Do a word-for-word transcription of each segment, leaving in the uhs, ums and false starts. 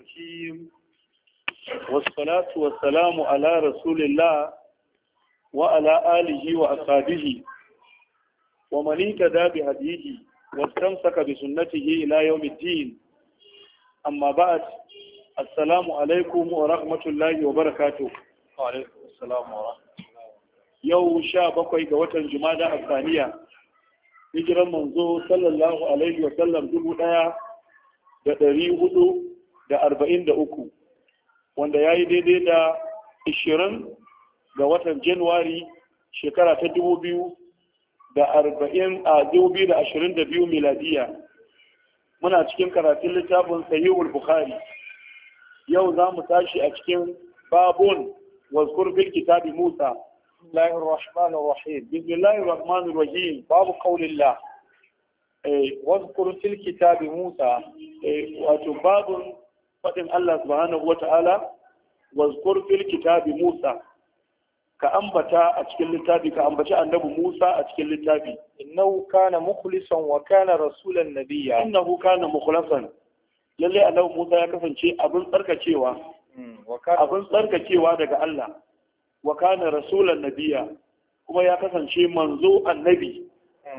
الرجيم والصلاة والسلام على رسول الله وعلى آله وأصحابه ومن اهتدى بهديه واستمسك بسنته إلى يوم الدين. أما بعد، السلام عليكم ورحمة الله وبركاته. وعليكم السلام ورحمة الله. يوم شابك وجوة الجمادى الثانية hijiran manzo sallallahu alaihi wa sallam dubu ɗaya da ɗari hudu da arba'in da uku, wanda ya yi daidai da ishirin ga watan januwari shekara ta dubu biyu da arba'in a dubu biyu da ashirin da biyu miladiya. Muna cikin karatun littafin sahihul bukhari. Yau za mu tashi a cikin babun wazkur fil kitabi musa. بسم الله الرحمن الرحيم. بسم الله الرحمن الرحيم. باب قول الله واذكر في الكتاب موسى. wato babun faɗin Allah subhanahu wata'ala wazkur fil kitabi Musa, ka ambata a cikin littafi, ka ambaci annabi Musa a cikin littafi. innahu kana mukhlisan wa kana rasulan nabiyya. innahu kana mukhlasan, lalle annabi Musa ya kasance abin tsarkakewa abin tsarkakewa daga Allah, wa kana rasulan nabiyya, kuma ya kasance manzo annabi.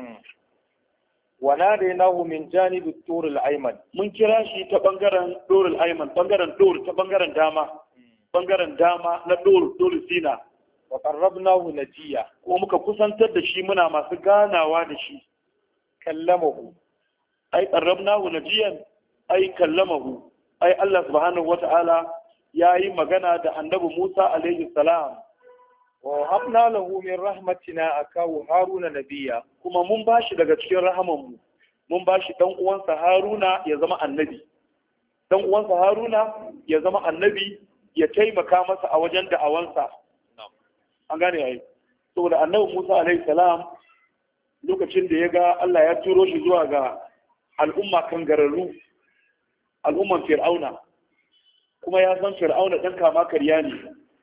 wa nadainahu min janibi tur al-ayman. mun kira shi ta bangaren tur al-ayman, bangaren tur ta bangaren dama, bangaren dama na tur tur sina. wa qarrabnahu najiya, kuma muka kusantar da shi muna masu ganawa da shi. kallamahu, ai qarrabnahu najiyan, ai kallamahu, ai Allah subhanahu wata'ala yayi magana da annabi Musa alaihi salam. wa habna lahu min rahmatina akahu haruna nabiyya, kuma mun bashi daga cikin rahamanmu, mun bashi dan uwansa Haruna ya zama annabi. Dan uwansa Haruna ya zama annabi, ya taimaka masa a wajen da'awansa. An gane yayi. Saboda annabi Musa alaihi salam lokacin da ya ga Allah ya turo shi zuwa ga al'umma kangararru, al'umman Fir'auna, kuma ya san Fir'auna dan kama karya ne,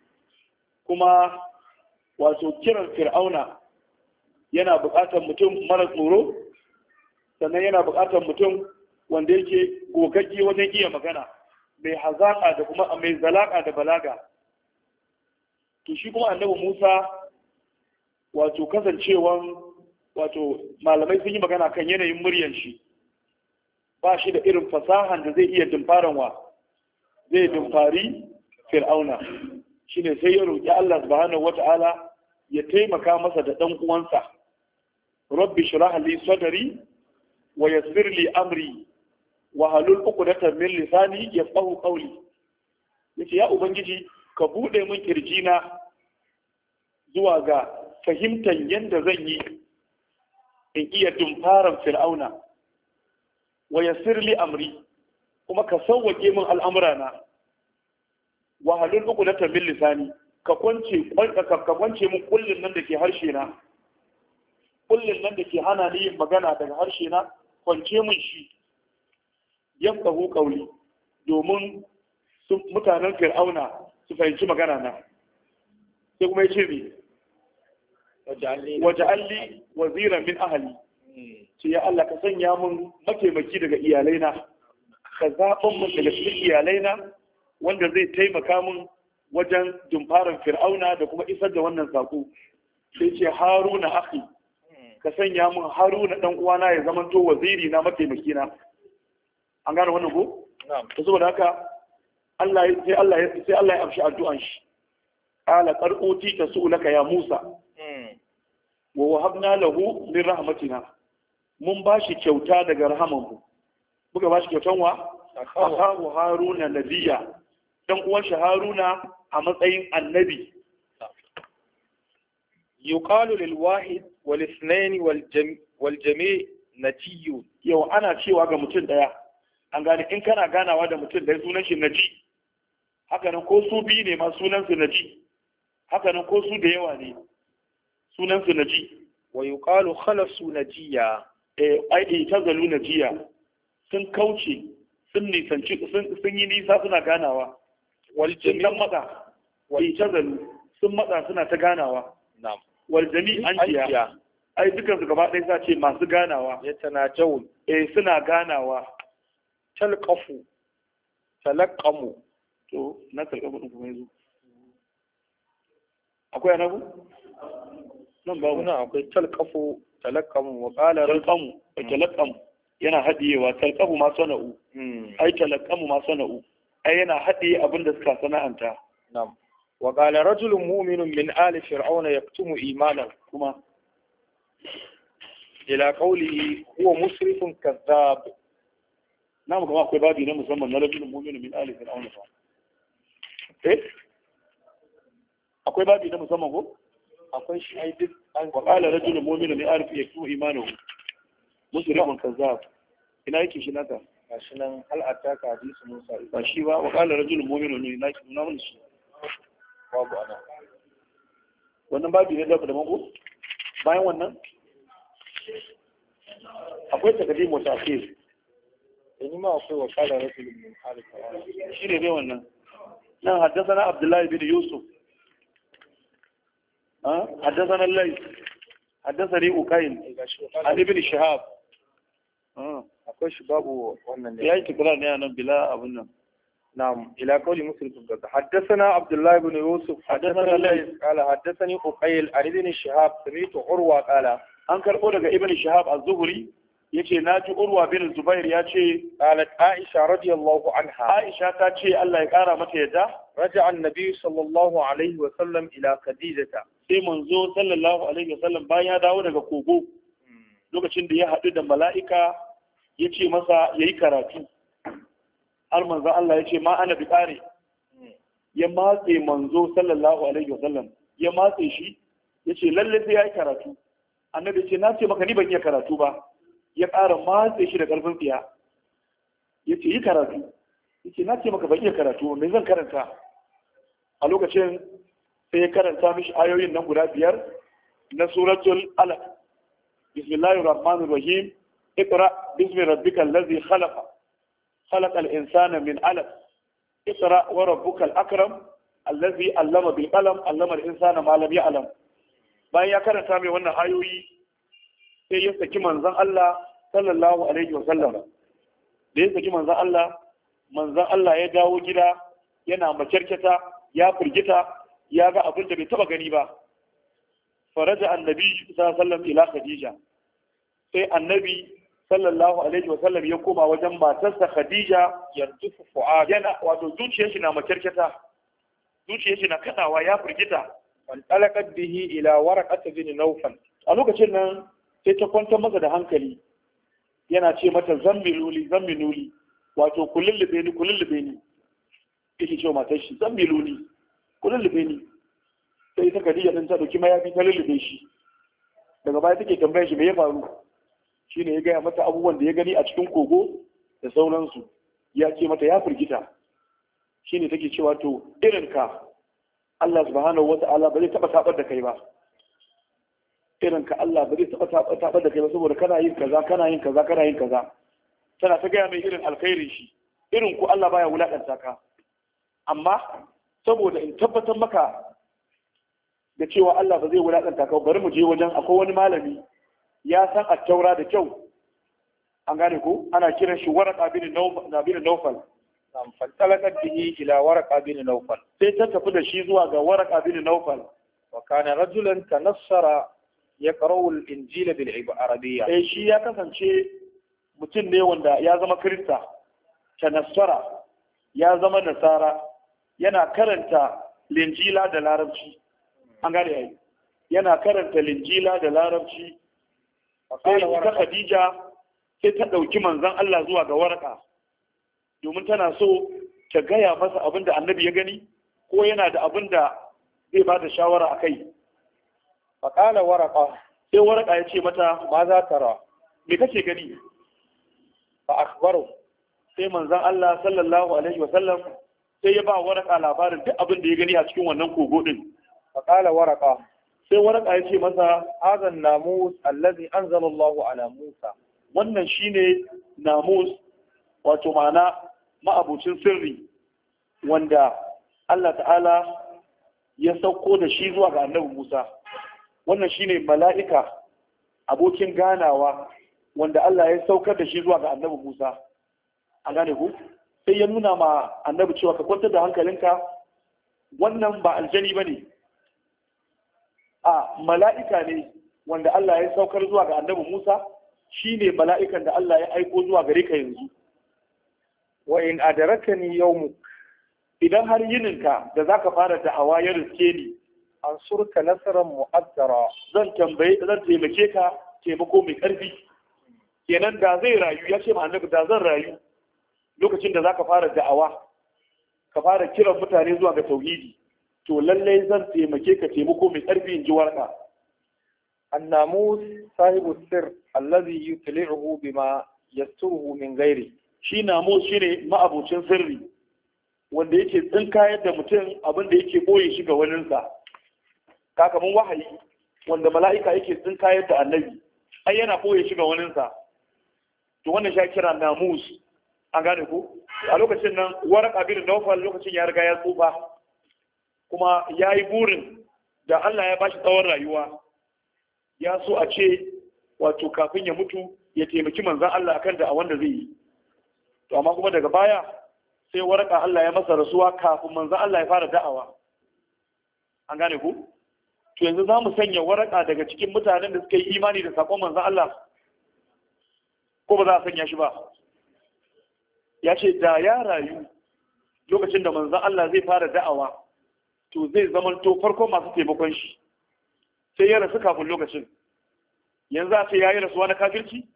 kuma wato kiran Fir'auna yana buƙatar mutum mara tsoro, sannan yana buƙatar mutum wanda yake gogagge wajen iya magana, mai hazaƙa da kuma mai zalaƙa da balaga. To shi kuma annabi Musa, wato kasancewan wato malamai sun yi magana kan yanayin muryan shi, ba shi da irin fasahan da zai iya dimfaran wa zai dimfari Fir'auna. Shine sai ya roƙi Allah subhanahu wata'ala ya taimaka masa da ɗan uwansa. Rabbi shrah li sadri wa yassir li amri wa halul uqdatan min lisani yafqahu qawli. Yace ya ubangiji, ka bude min kirjina zuwa ga fahimtar yanda zan yi in iya dumfaran Fir'auna. Wa yassir li amri, kuma ka sauwake min al'amurana. Wa halul uqdatan min lisani, ka kwance ka kwance min kullun nan dake harshe na, kullun nan dake hana ni yin magana daga harshe na, kwance min shi. Yafqahu qawli, domin mutanen Fir'auna su fahimci magana na. Sai kuma yace mi waja'alli waziran min ahli, ce ya Allah ka sanya min mataimaki daga iyalaina, ka zaɓan min daga cikin iyalaina wanda zai taimaka min wajen dumfarin Fir'auna da kuma isar da wannan saƙo. Sai ce Haruna akhi, ka sanya min Haruna dan uwana ya zamanto waziri na, mataimaki na. An gane wannan ko? na'am. To saboda haka Allah sai Allah ya sai Allah ya amshi addu'an shi. Qala qad utita su'laka ya Musa. Wa wahabna lahu min rahmatina, mun bashi kyauta daga rahamanmu. Muka bashi kyautan wa? Akahu Haruna nabiyya, dan uwan shi Haruna a matsayin annabi. yuqalu lil wahid wal ithnain wal jam' wal jami' najiy. Yau ana cewa ga mutum daya, an gane in kana ganawa da mutum daya sunan shi naji, haka nan ko su biyu ne ma sunan su naji, haka nan ko su da yawa ne sunan su naji. wa yuqalu khalasu najiya, eh ai ta zalu najiya, sun kauce, sun nisanci, sun yi nisa suna ganawa. wal Sun jami' dan matsa, wal tazalu sun matsa suna ta ganawa. na'am. Wal jami' antiya, ai dukan su gaba ɗaya za ce masu ganawa. yatanajawun, Eh suna ganawa. talqafu, talaqqamu. To na talqamu din kuma yazo akwai anabu nan ba Kuna akwai talqafu talaqqamu wa qala talqamu talqamu yana hadiyewa talqafu ma sana'u ai talqamu ma sana'u ai yana hadiye abin da suka sana'anta. Na'am. Wa qala rajulun mu'minun min ali fir'auna yaktumu imanan kuma ila qawlihi huwa musrifun kadhab. Na'am, kuma akwai babi na musamman na rajulun mu'minun min ali fir'auna fa. Eh? Akwai babi na musamman ko? Akwai shi ai duk an qala rajulun mu'minun min ali yaktumu imanahu musrifun kadhab. Ina yake shi naka? Gashi nan hal ataka hadisu Musa. Ba shi ba wa qala rajulun mu'minun min naki nuna mun shi. Babu ana. Wannan babi ne da da mako? Bayan wannan akwai takaddim wa ta'khir. Ni ma akwai wa qala rajulun min ali fir'auna. Shi ne dai wannan. Nan haddathana Abdullah bin Yusuf. Ah, haddathana Layth. Haddathani Ukayn. Ali bin Shihab. Ah, akwai shi babu wannan ne. Yayi tikrar ne nan bila abun nan. نعم إلى قول مسلم حدثنا عبد الله بن يوسف حدثنا الليث قال حدثني أقيل عن ابن شهاب سمعت عروة قال أنكر أولك ابن شهاب الزهري يجي ناجي عروة بن الزبير يجي قالت عائشة رضي الله عنها عائشة تجي الله يقارى متى يده رجع النبي صلى الله عليه وسلم إلى خديجة sai manzo sallallahu alaihi wasallam bayan ya dawo daga kogo lokacin da ya haɗu da mala'ika ya ce masa yayi karatu har manzo Allah ya ce ma ana bi ƙare ya matse manzo sallallahu alaihi wasallam ya matse shi ya ce lalle sai ya yi karatu annabi ce na ce maka ni ban iya karatu ba ya ƙara matse shi da ƙarfin tsiya ya ce yi karatu ya ce na ce maka ban iya karatu me zan karanta a lokacin sai ya karanta mishi ayoyin nan guda biyar na suratul alaq bismillahir rahmanir rahim iqra bismi rabbikal ladzi khalaqa خلق الإنسان من علق اقرأ وربك الأكرم الذي علم بالقلم علم الإنسان ما لم يعلم bayan ya karanta mai wannan ayoyi sai ya saki manzon Allah sallallahu alaihi wasallam da ya saki manzon Allah manzon Allah ya dawo gida yana makyarketa ya firgita ya ga abin da bai taba gani ba faraja annabi sallallahu alaihi wasallam ila khadija sai annabi sallallahu alaihi wa sallam ya koma wajen matarsa Khadija yarjufu fu'ad yana wato zuciyar shi na makarkata zuciyar shi na kadawa ya firgita an talaqat bihi ila waraqat bin nawfal a lokacin nan sai ta kwantar masa da hankali yana ce mata zammiluli zammiluli wato kullulube ni kullulube ni yake ce matar shi zammiluli kullulube ni sai ta Khadija din ta dauki mayafi ta lullube shi daga baya take tambayar shi me ya faru shine ya gaya mata abubuwan da ya gani a cikin kogo da sauransu ya ce mata ya firgita shine take cewa to irin ka Allah subhanahu wata'ala ba zai taba tabar da kai ba irin ka Allah ba zai taba tabar da kai ba saboda kana yin kaza kana yin kaza kana yin kaza tana ta gaya mai irin alkhairin shi irin ku Allah baya wulakanta ka amma saboda in tabbatar maka da cewa Allah ba zai wulakanta ka bari mu je wajen akwai wani malami ya san attaura da kyau an gane ko ana kiran shi waraka bin nawfal nam fantalakat bihi ila waraka bin nawfal sai ta tafi da shi zuwa ga waraka bin nawfal wa kana rajulan tanassara yaqra'u al-injila bil arabiyya eh shi ya kasance mutum ne wanda ya zama krista tanassara ya zama nasara yana karanta linjila da larabci an gane yayi yana karanta linjila da larabci sai ta Khadija sai ta ɗauki manzon Allah zuwa ga waraka domin tana so ta gaya masa abin da annabi ya gani ko yana da abin da zai ba da shawara a kai. Faƙala waraka sai waraka ya ce mata ma za ta ra me kake gani fa akhbaru sai manzon Allah sallallahu alaihi wa sallam sai ya ba waraka labarin duk abin da ya gani a cikin wannan kogo din. Faƙala waraka sai waraka ya ce masa hazan namus allazi anzala Allahu ala Musa wannan shine namus wato ma'ana ma'abucin sirri wanda Allah ta'ala ya sauko da shi zuwa ga annabi Musa wannan shine mala'ika abokin ganawa wanda Allah ya saukar da shi zuwa ga annabi Musa a gane ku sai ya nuna ma annabi cewa ka kwantar da hankalinka, wannan ba aljani ba ne, a mala'ika ne wanda Allah ya saukar zuwa ga annabi Musa, shi ne mala'ikan da Allah ya aiko zuwa gare ka yanzu. Wa in adarakani yawmuk, idan har yininka da za ka fara da'awa ya riske ni, an surka nasarar mu'azzara, zan tambaye zan taimake ka taimako mai ƙarfi. Kenan da zai rayu, ya ce ma annabi da zan rayu lokacin da za ka fara da'awa, ka fara kiran mutane zuwa ga tauhidi, to lallai zan taimake ka taimako mai ƙarfi in ji warka. annamus sahibu sir allazi yutli'uhu bima yasturuhu min ghairi. Shi namus shine ma'abucin sirri wanda yake tsinkayar da mutum abin da yake boye shi ga waninsa. Kakamin wahayi wanda mala'ika yake tsinkayar da annabi, ai yana boye shi ga waninsa. To wannan shi kira namus. An gane ko? A lokacin nan Waraka bin Nawfal lokacin ya riga ya tsufa, kuma ya yi burin da Allah ya bashi tsawon rayuwa, ya so a ce wato kafin ya mutu ya taimaki manzan Allah akan da a wanda zai yi. To amma kuma daga baya sai Waraka Allah ya masa rasuwa kafin manzan Allah ya fara da'awa. An gane ku? To yanzu za mu sanya Waraka daga cikin mutanen da suka yi imani da sakon manzan Allah, ko ba za a sanya shi ba? Ya ce da ya rayu lokacin da manzan Allah zai fara da'awa, to zai zamanto farkon masu taimakon shi, sai ya rasu kafin lokacin. Yanzu a ce ya yi rasuwa na kafirci?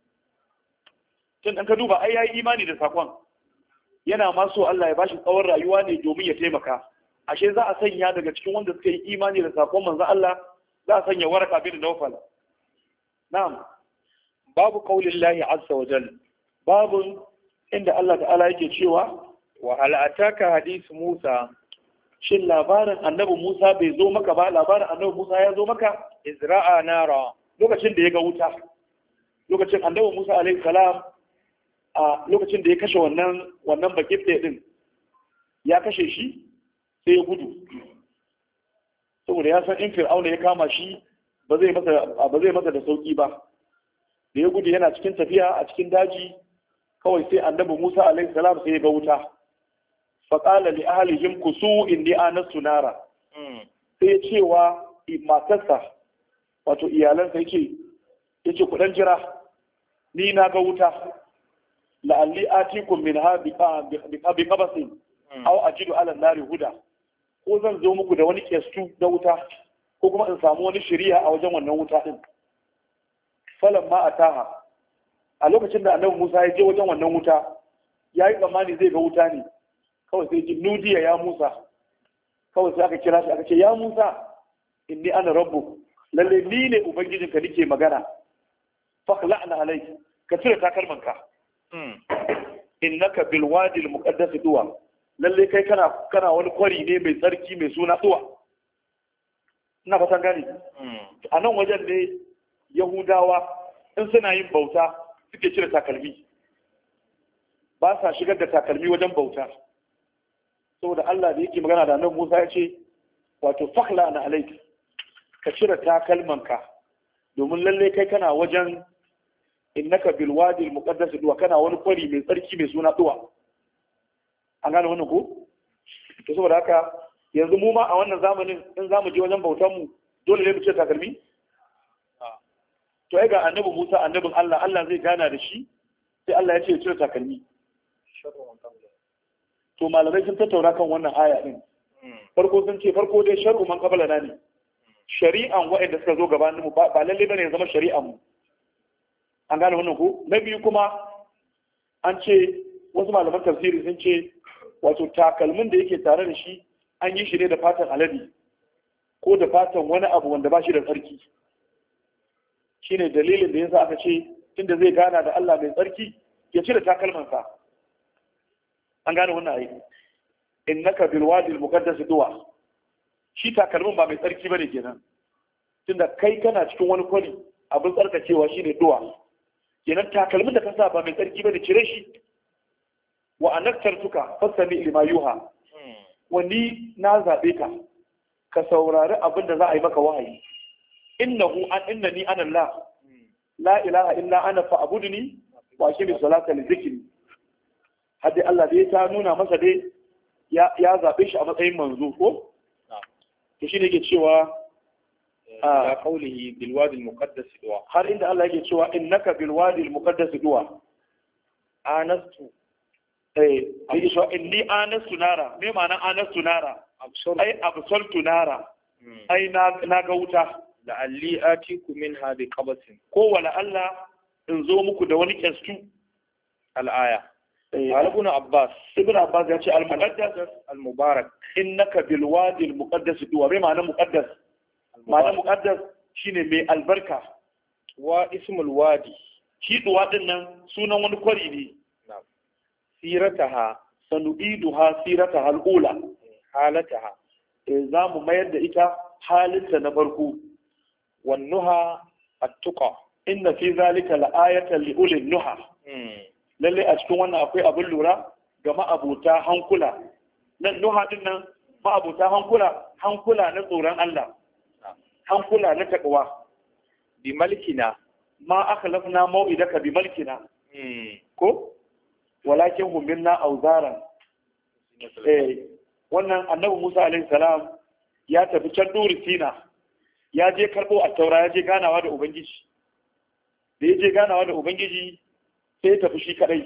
Tun ɗan ka duba ai ya yi imani da sakon, yana maso Allah ya bashi tsawon rayuwa ne domin ya taimaka. Ashe za a sanya daga cikin wanda suka yi imani da sakon manzan Allah, za a sanya Waraka bin Nawfal. Na'am. Babu qaulin lahi azza wa jalla, babu inda Allah ta'ala yake cewa wa hal ataka hadith Musa, shin labarin annabi Musa bai zo maka ba? Labarin annabi Musa ya zo maka? izra'a nara, Lokacin da ya ga wuta, lokacin annabi Musa alaihi salam, a lokacin da ya kashe wannan wannan bakifte din, ya kashe shi sai ya gudu, saboda ya san in Fir'auna ya kama shi ba zai masa ba zai masa da sauki ba. Da ya gudu yana cikin tafiya a cikin daji, kawai sai annabi Musa alaihi salam sai ya ga wuta. Faƙala li ahlihim kusu inni anastu nara. Sai ya ce wa matarsa, wato iyalansa, yake yace ku dan jira, ni na ga wuta, la'alli atikum minha bi bi qabasin aw ajidu ala nari huda. Ko zan zo muku da wani kestu da wuta, ko kuma in samu wani shari'a a wajen wannan wuta din. Falamma ataha, a lokacin da annabi Musa ya je wajen wannan wuta, ya yi tsammani zai ga wuta ne, kawai sai ji nudiya ya Musa, kawai sai aka kira shi aka ce ya Musa inni ana rabbu, lalle ni ne ubangijinka nake magana, fakhla'na alayk, ka cire takalmanka, innaka bil wadi al muqaddas duwa, lalle kai kana kana wani kwari ne mai tsarki mai suna duwa. Ina fatan gani. A nan wajen ne Yahudawa in suna yin bauta suke cire takalmi, ba sa shigar da takalmi wajen bauta, saboda Allah da yake magana da nan Musa ya ce wato fakhla na alaik, ka cire takalmanka, domin lalle kai kana wajen innaka bil wadi al muqaddas duwa, kana wani kwari mai tsarki mai suna duwa. An gane wannan ko? To saboda haka yanzu mu ma a wannan zamanin in zamu je wajen bautan mu dole ne mu cire takalmi? To ai ga annabi Musa annabin Allah, Allah zai gana da shi, sai Allah ya ce ya cire takalmi. To malamai sun tattauna kan wannan aya din. Farko sun ce farko dai shar'u man qablana ne. Shari'an waɗanda suka zo gabanin mu ba lalle bane ya zama shari'an mu. An gane wannan ko? Na biyu kuma an ce wasu malaman tafsiri sun ce wato takalmin da yake tare da shi an yi shi ne da fatan alade ko da fatan wani abu wanda ba shi da tsarki. Shine dalilin da yasa aka ce tunda zai gana da Allah mai tsarki ya cire takalmansa. An gane wannan ayi. Innaka bil wadi al muqaddas duwa. Shi takalmin ba mai tsarki bane kenan. Tunda kai kana cikin wani kwari abin tsarkakewa shine duwa. Kenan takalmin da ka sa ba mai tsarki bane, cire shi. Wa anaktartuka fasami lima yuha. Wani na zabe ka ka saurari abin da za a yi maka wahayi. Innahu an innani ana Allah la ilaha illa ana fa'budni wa aqimi salata li dhikri. har dai Allah dai ta nuna masa dai ya ya zabe shi a matsayin manzo ko to shine yake cewa a qawlihi bil wadi al muqaddas duwa har inda Allah yake cewa innaka bil wadi al muqaddas duwa anastu eh yake cewa inni anastu nara me ma'anar anastu nara ai absaltu nara ai na na ga wuta la'alli atiku minha bi qabatin ko wala Allah in zo muku da wani kyastu al-aya ibn Abbas ibn Abbas ya ce al-muqaddas al-mubarak innaka bil wadi al-muqaddas duwa me ma'anar muqaddas ma'anar muqaddas shine mai albarka wa ismul wadi shi duwa din nan sunan wani kwari ne na'am sirataha sanu'iduha sirataha al-ula halataha za mu mayar da ita halinta na farko wannuha at-tuqa inna fi zalika la'ayatan li ulil nuha lalle a cikin wannan akwai abin lura ga ma'abuta hankula nan nuha din nan ma'abuta hankula hankula na tsoron Allah hankula na takwa bi malkina ma akhlafna mau'idaka bi malkina ko walakin hum minna awzaran eh wannan annabi Musa alaihi salam ya tafi can duri Sina ya je karbo a taura ya je ganawa da ubangiji da ya je ganawa da ubangiji sai ya tafi shi kadai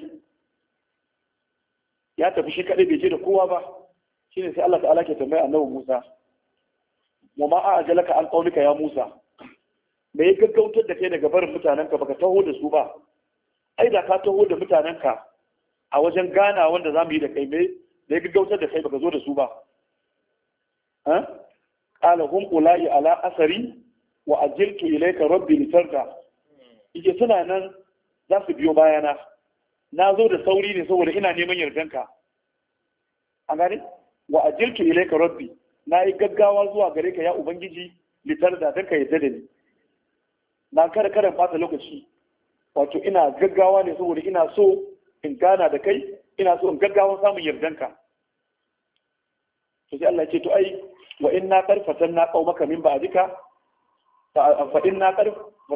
ya tafi shi kadai bai je da kowa ba shine sai Allah ta'ala ke tambaya annabi Musa wa ma a'jalaka an qaulika ya Musa me ya gaggautar da kai daga barin mutanenka baka taho da su ba ai da ka taho da mutanenka a wajen gana wanda zamu yi da kai me da ya gaggautar da kai baka zo da su ba ha qala hum ulai ala asari wa ajiltu ilayka rabbi litarda yake suna nan za su biyo bayana na zo da sauri ne saboda ina neman yardanka an gane wa ajiltu ilayka rabbi na yi gaggawa zuwa gare ka ya ubangiji litarda dan ka yarda da ni na kare karen fata lokaci wato ina gaggawa ne saboda ina so in gana da kai ina so in gaggawa samun yardanka to sai Allah ya ce to ai wa inna qarfatan na qaumaka min ba'dika fa inna qarf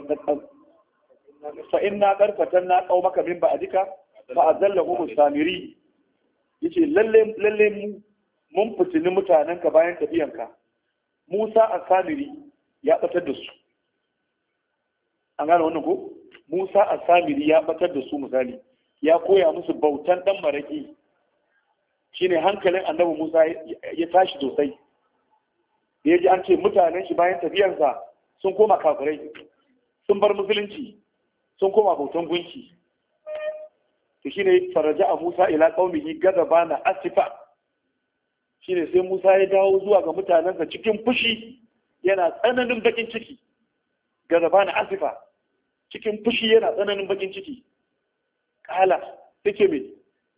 fa inna qarfatan na qaumaka min ba'dika fa azallahu musamiri yace lalle lalle mu mun fitini mutanenka bayan tafiyanka Musa as-Samiri ya batar da su an gane wannan ko Musa as-Samiri ya batar da su misali ya koya musu bautan dan maraki shine hankalin annabi Musa ya tashi sosai da yaji an ce mutanen shi bayan tafiyarsa sun koma kafirai sun bar musulunci sun koma bautan gunki to shine faraja a Musa ila qaumihi gadabana asifa shine sai Musa ya dawo zuwa ga mutanensa cikin fushi yana tsananin bakin ciki gadabana asifa cikin fushi yana tsananin bakin ciki kala take me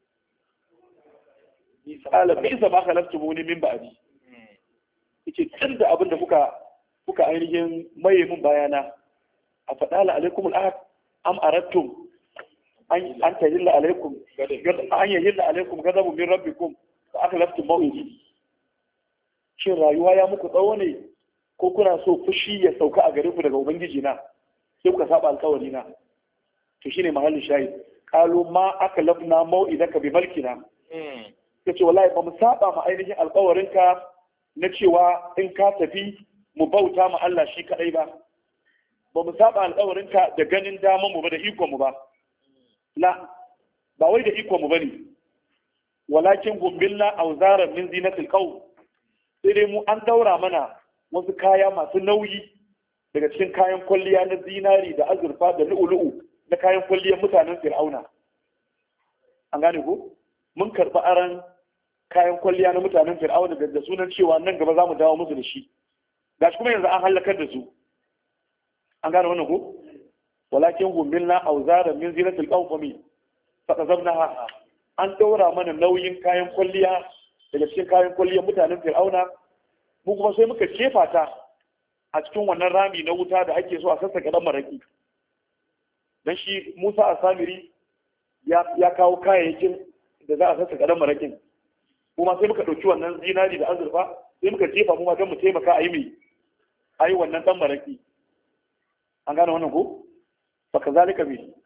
kala bisa ma khalaftu muni min ba'di yake tun da abin da kuka kuka ainihin maye min bayana a faɗala alaikum al'ahad am arattum an an tahilla alaikum an yahilla alaikum ghadabu min rabbikum fa akhlaftum maw'idi shin rayuwa ya muku tsawo ne ko kuna so fushi ya sauka a gare ku daga ubangiji na sai kuka saba alkawari na to shine mahallin shahid qalu ma aklafna mau'idaka bi malkina kace wallahi ba mu saba ma ainihin alkawarinka na cewa in ka tafi mu bauta ma Allah shi kadai ba ba mu saba alkawarinka da ganin daman mu ba da ikon mu ba la ba wai da ikon mu bane walakin gumbilna awzaran min zinatil qaw sai dai mu an daura mana wasu kaya masu nauyi daga cikin kayan kwalliya na zinari da azurfa da lu'ulu'u na kayan kwalliyar mutanen fir'auna an gane ko mun karɓi aran kayan kwalliya na mutanen fir'auna da sunan cewa nan gaba za mu dawo musu da shi gashi kuma yanzu an halakar da su an gane wannan ko walakin gumbilna auzara min zinatil qawmi fa qazabnaha an daura mana nauyin kayan kwalliya daga cikin kayan kwalliyar mutanen fir'auna mu kuma sai muka kefa ta a cikin wannan rami na wuta da ake so a sassaka dan maraki dan shi Musa as-Samiri ya ya kawo kayayyakin da za a sassaka dan marakin kuma sai muka dauki wannan zinari da azurfa sai muka jefa mu ma don mu taimaka a yi mai ayi wannan dan maraki an gane wannan ko fa kazalika bi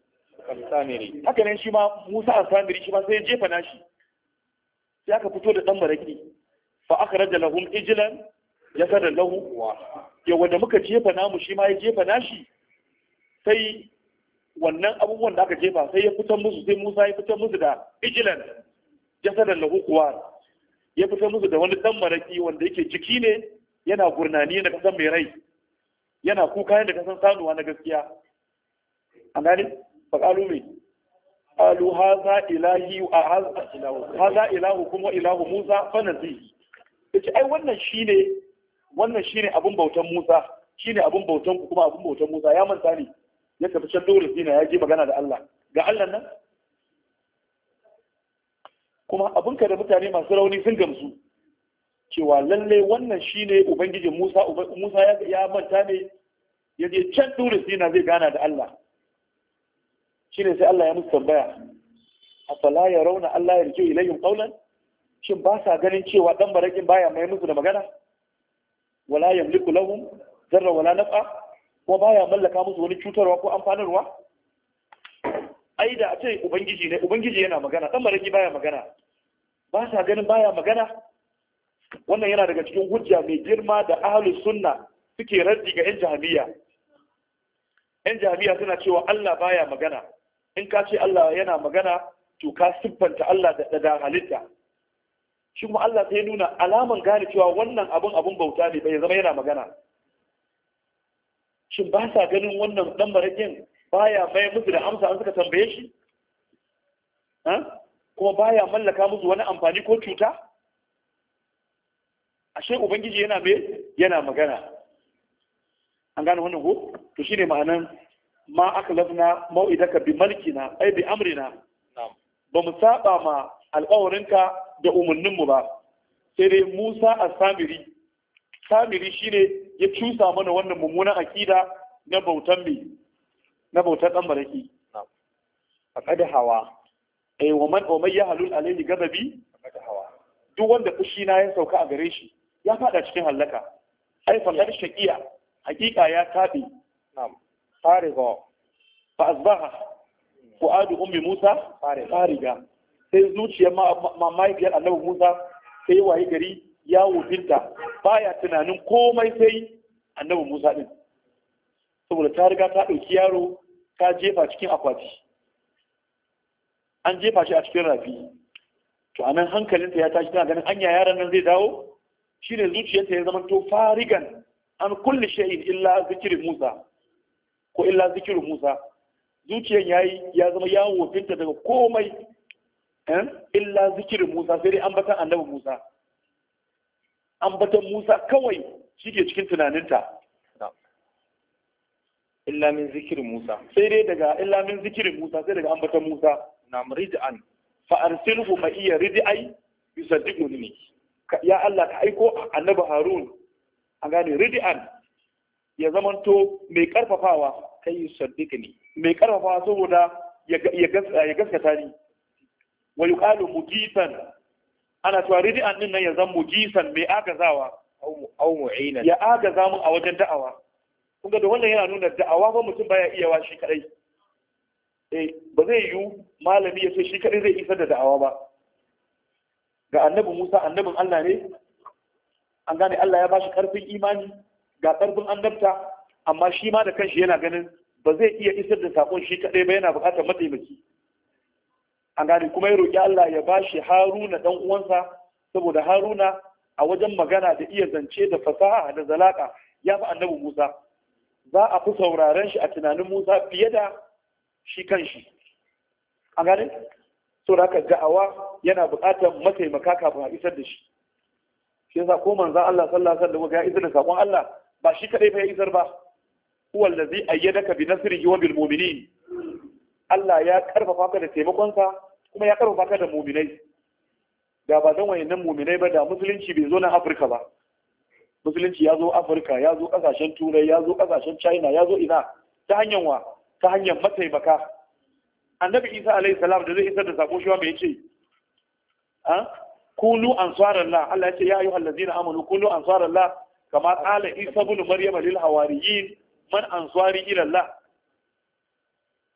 Samiri. haka nan shi ma Musa al-Samiri shi ma sai ya jefa nashi sai aka fito da dan maraki fa akhraja lahum ijlan jasada lahu yawa da muka jefa namu shi ma ya jefa nashi sai wannan abubuwan da aka jefa sai ya fitar musu sai Musa ya fitar musu da ijlan jasada lahu kuwa ya fitar musu da wani dan maraki wanda yake jiki ne yana gurnani da kasan mai rai yana kuka yadda kasan sanuwa na gaskiya an gane faƙalu mai ƙalu haza ilahi a haza ilahu kuma ilahu musa fanazi yace ai wannan shine wannan shine abun bautan musa shine abun bautan ku kuma abun bautan musa ya manta ne ya tafi can dole sina ya je magana da Allah ga Allah nan kuma abunka da mutane masu rauni sun gamsu cewa lalle wannan shine ubangijin Musa Musa ya manta ne ya je can dole sina zai gana da Allah shine sai Allah ya musu tambaya afala yarawna Allah yarji ilayhim qawlan shin ba sa ganin cewa dan barakin baya mai musu da magana wala yamliku lahum zarra wala naf'a ko baya mallaka musu wani cutarwa ko amfanarwa ai da a ce ubangiji ne ubangiji yana magana dan baraki baya magana ba sa ganin baya magana wannan yana daga cikin hujja mai girma da ahlus sunna suke raddi ga yan jahiliya yan jahiliya suna cewa Allah baya magana in ka ce Allah yana magana to ka siffanta Allah da da halitta shi kuma Allah sai nuna alaman gane cewa wannan abun abun bauta ne bai zama yana magana shin ba sa ganin wannan dan barakin baya mai musu da amsa an suka tambaye shi kuma baya mallaka musu wani amfani ko cuta ashe ubangiji yana me yana magana an gane wannan ko to shine ma'anan ma aklafna mau'idaka bi malkina ai bi amrina ba mu saba ma alƙawarinka da umarninmu ba sai dai Musa as-Samiri Samiri shine ya cusa mana wannan mummunan akida na bautan mai na bautan dan baraki faqad hawa eh wa man umay yahlul alayhi gadabi faqad hawa duk wanda fushi na ya sauka a gare shi ya fada cikin halaka ai faqad shaqiya hakika ya tabi na'am fariga fa asbaha fuadu ummi Musa fariga sai zuciyar mahaifiyar annabi Musa sai waye gari ya wufinta baya tunanin komai sai annabi Musa din saboda ta riga ta ɗauki yaro ta jefa cikin akwati an jefa shi a cikin rafi to anan hankalinta ya tashi tana ganin anya yaron nan zai dawo shine zuciyarta ya zama to farigan an kulli shay'in illa zikri Musa ko illa zikri Musa zuciyar yayi ya zama ya wufinta daga komai eh illa zikri Musa sai dai ambatan annabi Musa ambatan Musa kawai shike cikin tunaninta illa min zikirin Musa sai dai daga illa min zikirin Musa sai daga ambatan Musa na rid'an fa arsilhu ma iya rid'ai yusaddiquni ya Allah ka aiko annabi Harun an gane rid'an ya zamanto mai karfafawa kai yusaddiqni mai karfafawa saboda ya ya gaskata ni wa yuqalu mujisan ana cewa rid'an din nan ya zama mujisan mai agazawa au mu'ina ya agaza mu a wajen da'awa kun ga da wannan yana nuna da'awa ba mutum baya iya wa shi kadai eh ba zai yiwu malami ya ce shi kadai zai isar da da'awa ba ga annabi Musa annabin Allah ne an gane Allah ya bashi karfin imani ga karfin annabta amma shi ma da kanshi yana ganin ba zai iya isar da sakon shi kadai ba yana buƙatar mataimaki an gane kuma ya roki Allah ya bashi Haruna dan uwansa saboda Haruna a wajen magana da iya zance da fasaha da zalaka ya fi annabi Musa za a fi sauraren shi a tunanin Musa fiye da shi kan shi. An gane? So da haka da'awa yana buƙatar mataimaka kafin a isar da shi. Shi yasa ko manzon Allah sallallahu alaihi wasallam ya isar da sakon Allah ba shi kadai fa ya isar ba. Huwa allazi ayyadaka bi nasrihi wa bil mu'minin. Allah ya karfafa ka da taimakon sa kuma ya karfafa ka da mu'minai. Da ba dan wayannan mu'minai ba da musulunci bai zo nan Afirka ba. Musulunci ya zo Afirka, ya zo ƙasashen Turai, ya zo ƙasashen China, ya zo ina ta hanyar wa ta hanyar mataimaka. Annabi Isa alaihi salam da zai isar da sako shi wa me yace? Ah, kunu ansarallah. Allah ya ce ya ayyuhal ladzina amanu kunu ansarallah kama qala Isa ibn Maryam lil hawariyin man ansari ila Allah.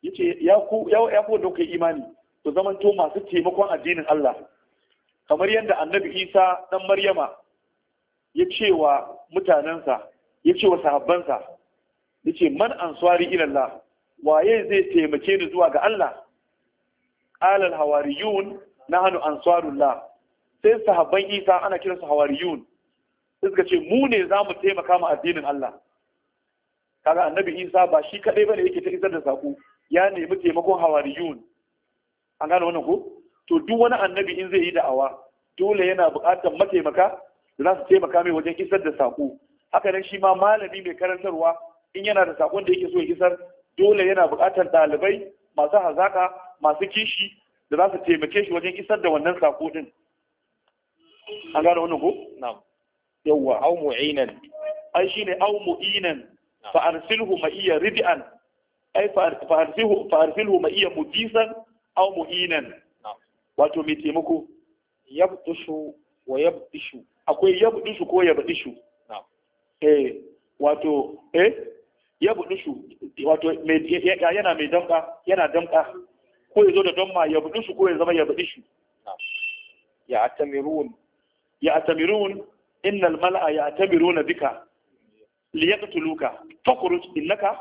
yace ya ku ya ya ku da kai imani ku zamanto masu taimakon addinin Allah kamar yadda annabi Isa dan Maryama ya ce wa mutanensa ya ce wa sahabbansa ya ce man answari ilallah waye zai taimake ni zuwa ga Allah alal hawariyun nahnu ansarullah sai sahabban Isa ana kiransu hawariyun sai suka ce mu ne za mu taimaka ma addinin Allah kaga annabi Isa ba shi kadai bane yake ta isar da sako ya nemi taimakon hawariyun an gane wannan ko to duk wani annabi in zai yi da'awa dole yana buƙatar mataimaka da za su taimaka mai wajen isar da sako haka nan shi ma malami mai karantarwa in yana da sakon da yake so ya isar dole yana buƙatar ɗalibai masu hazaka masu kishi da za su taimake shi wajen isar da wannan sako din an gane wannan ko na'am yawwa aw mu'inan ai shine aw mu'inan fa arsilhu ma iya rid'an ai fa arsilhu fa arsilhu ma iya mujisan aw mu'inan wato mai taimako yabdushu wa yabdishu akwai yabdushu ko yabdishu eh wato eh yabdushu wato yana mai damka yana damka ko yazo da damma yabdushu ko ya zama yabdishu ya atamirun ya atamirun innal mala'a ya atamiruna bika liyaqtuluka fakhruj innaka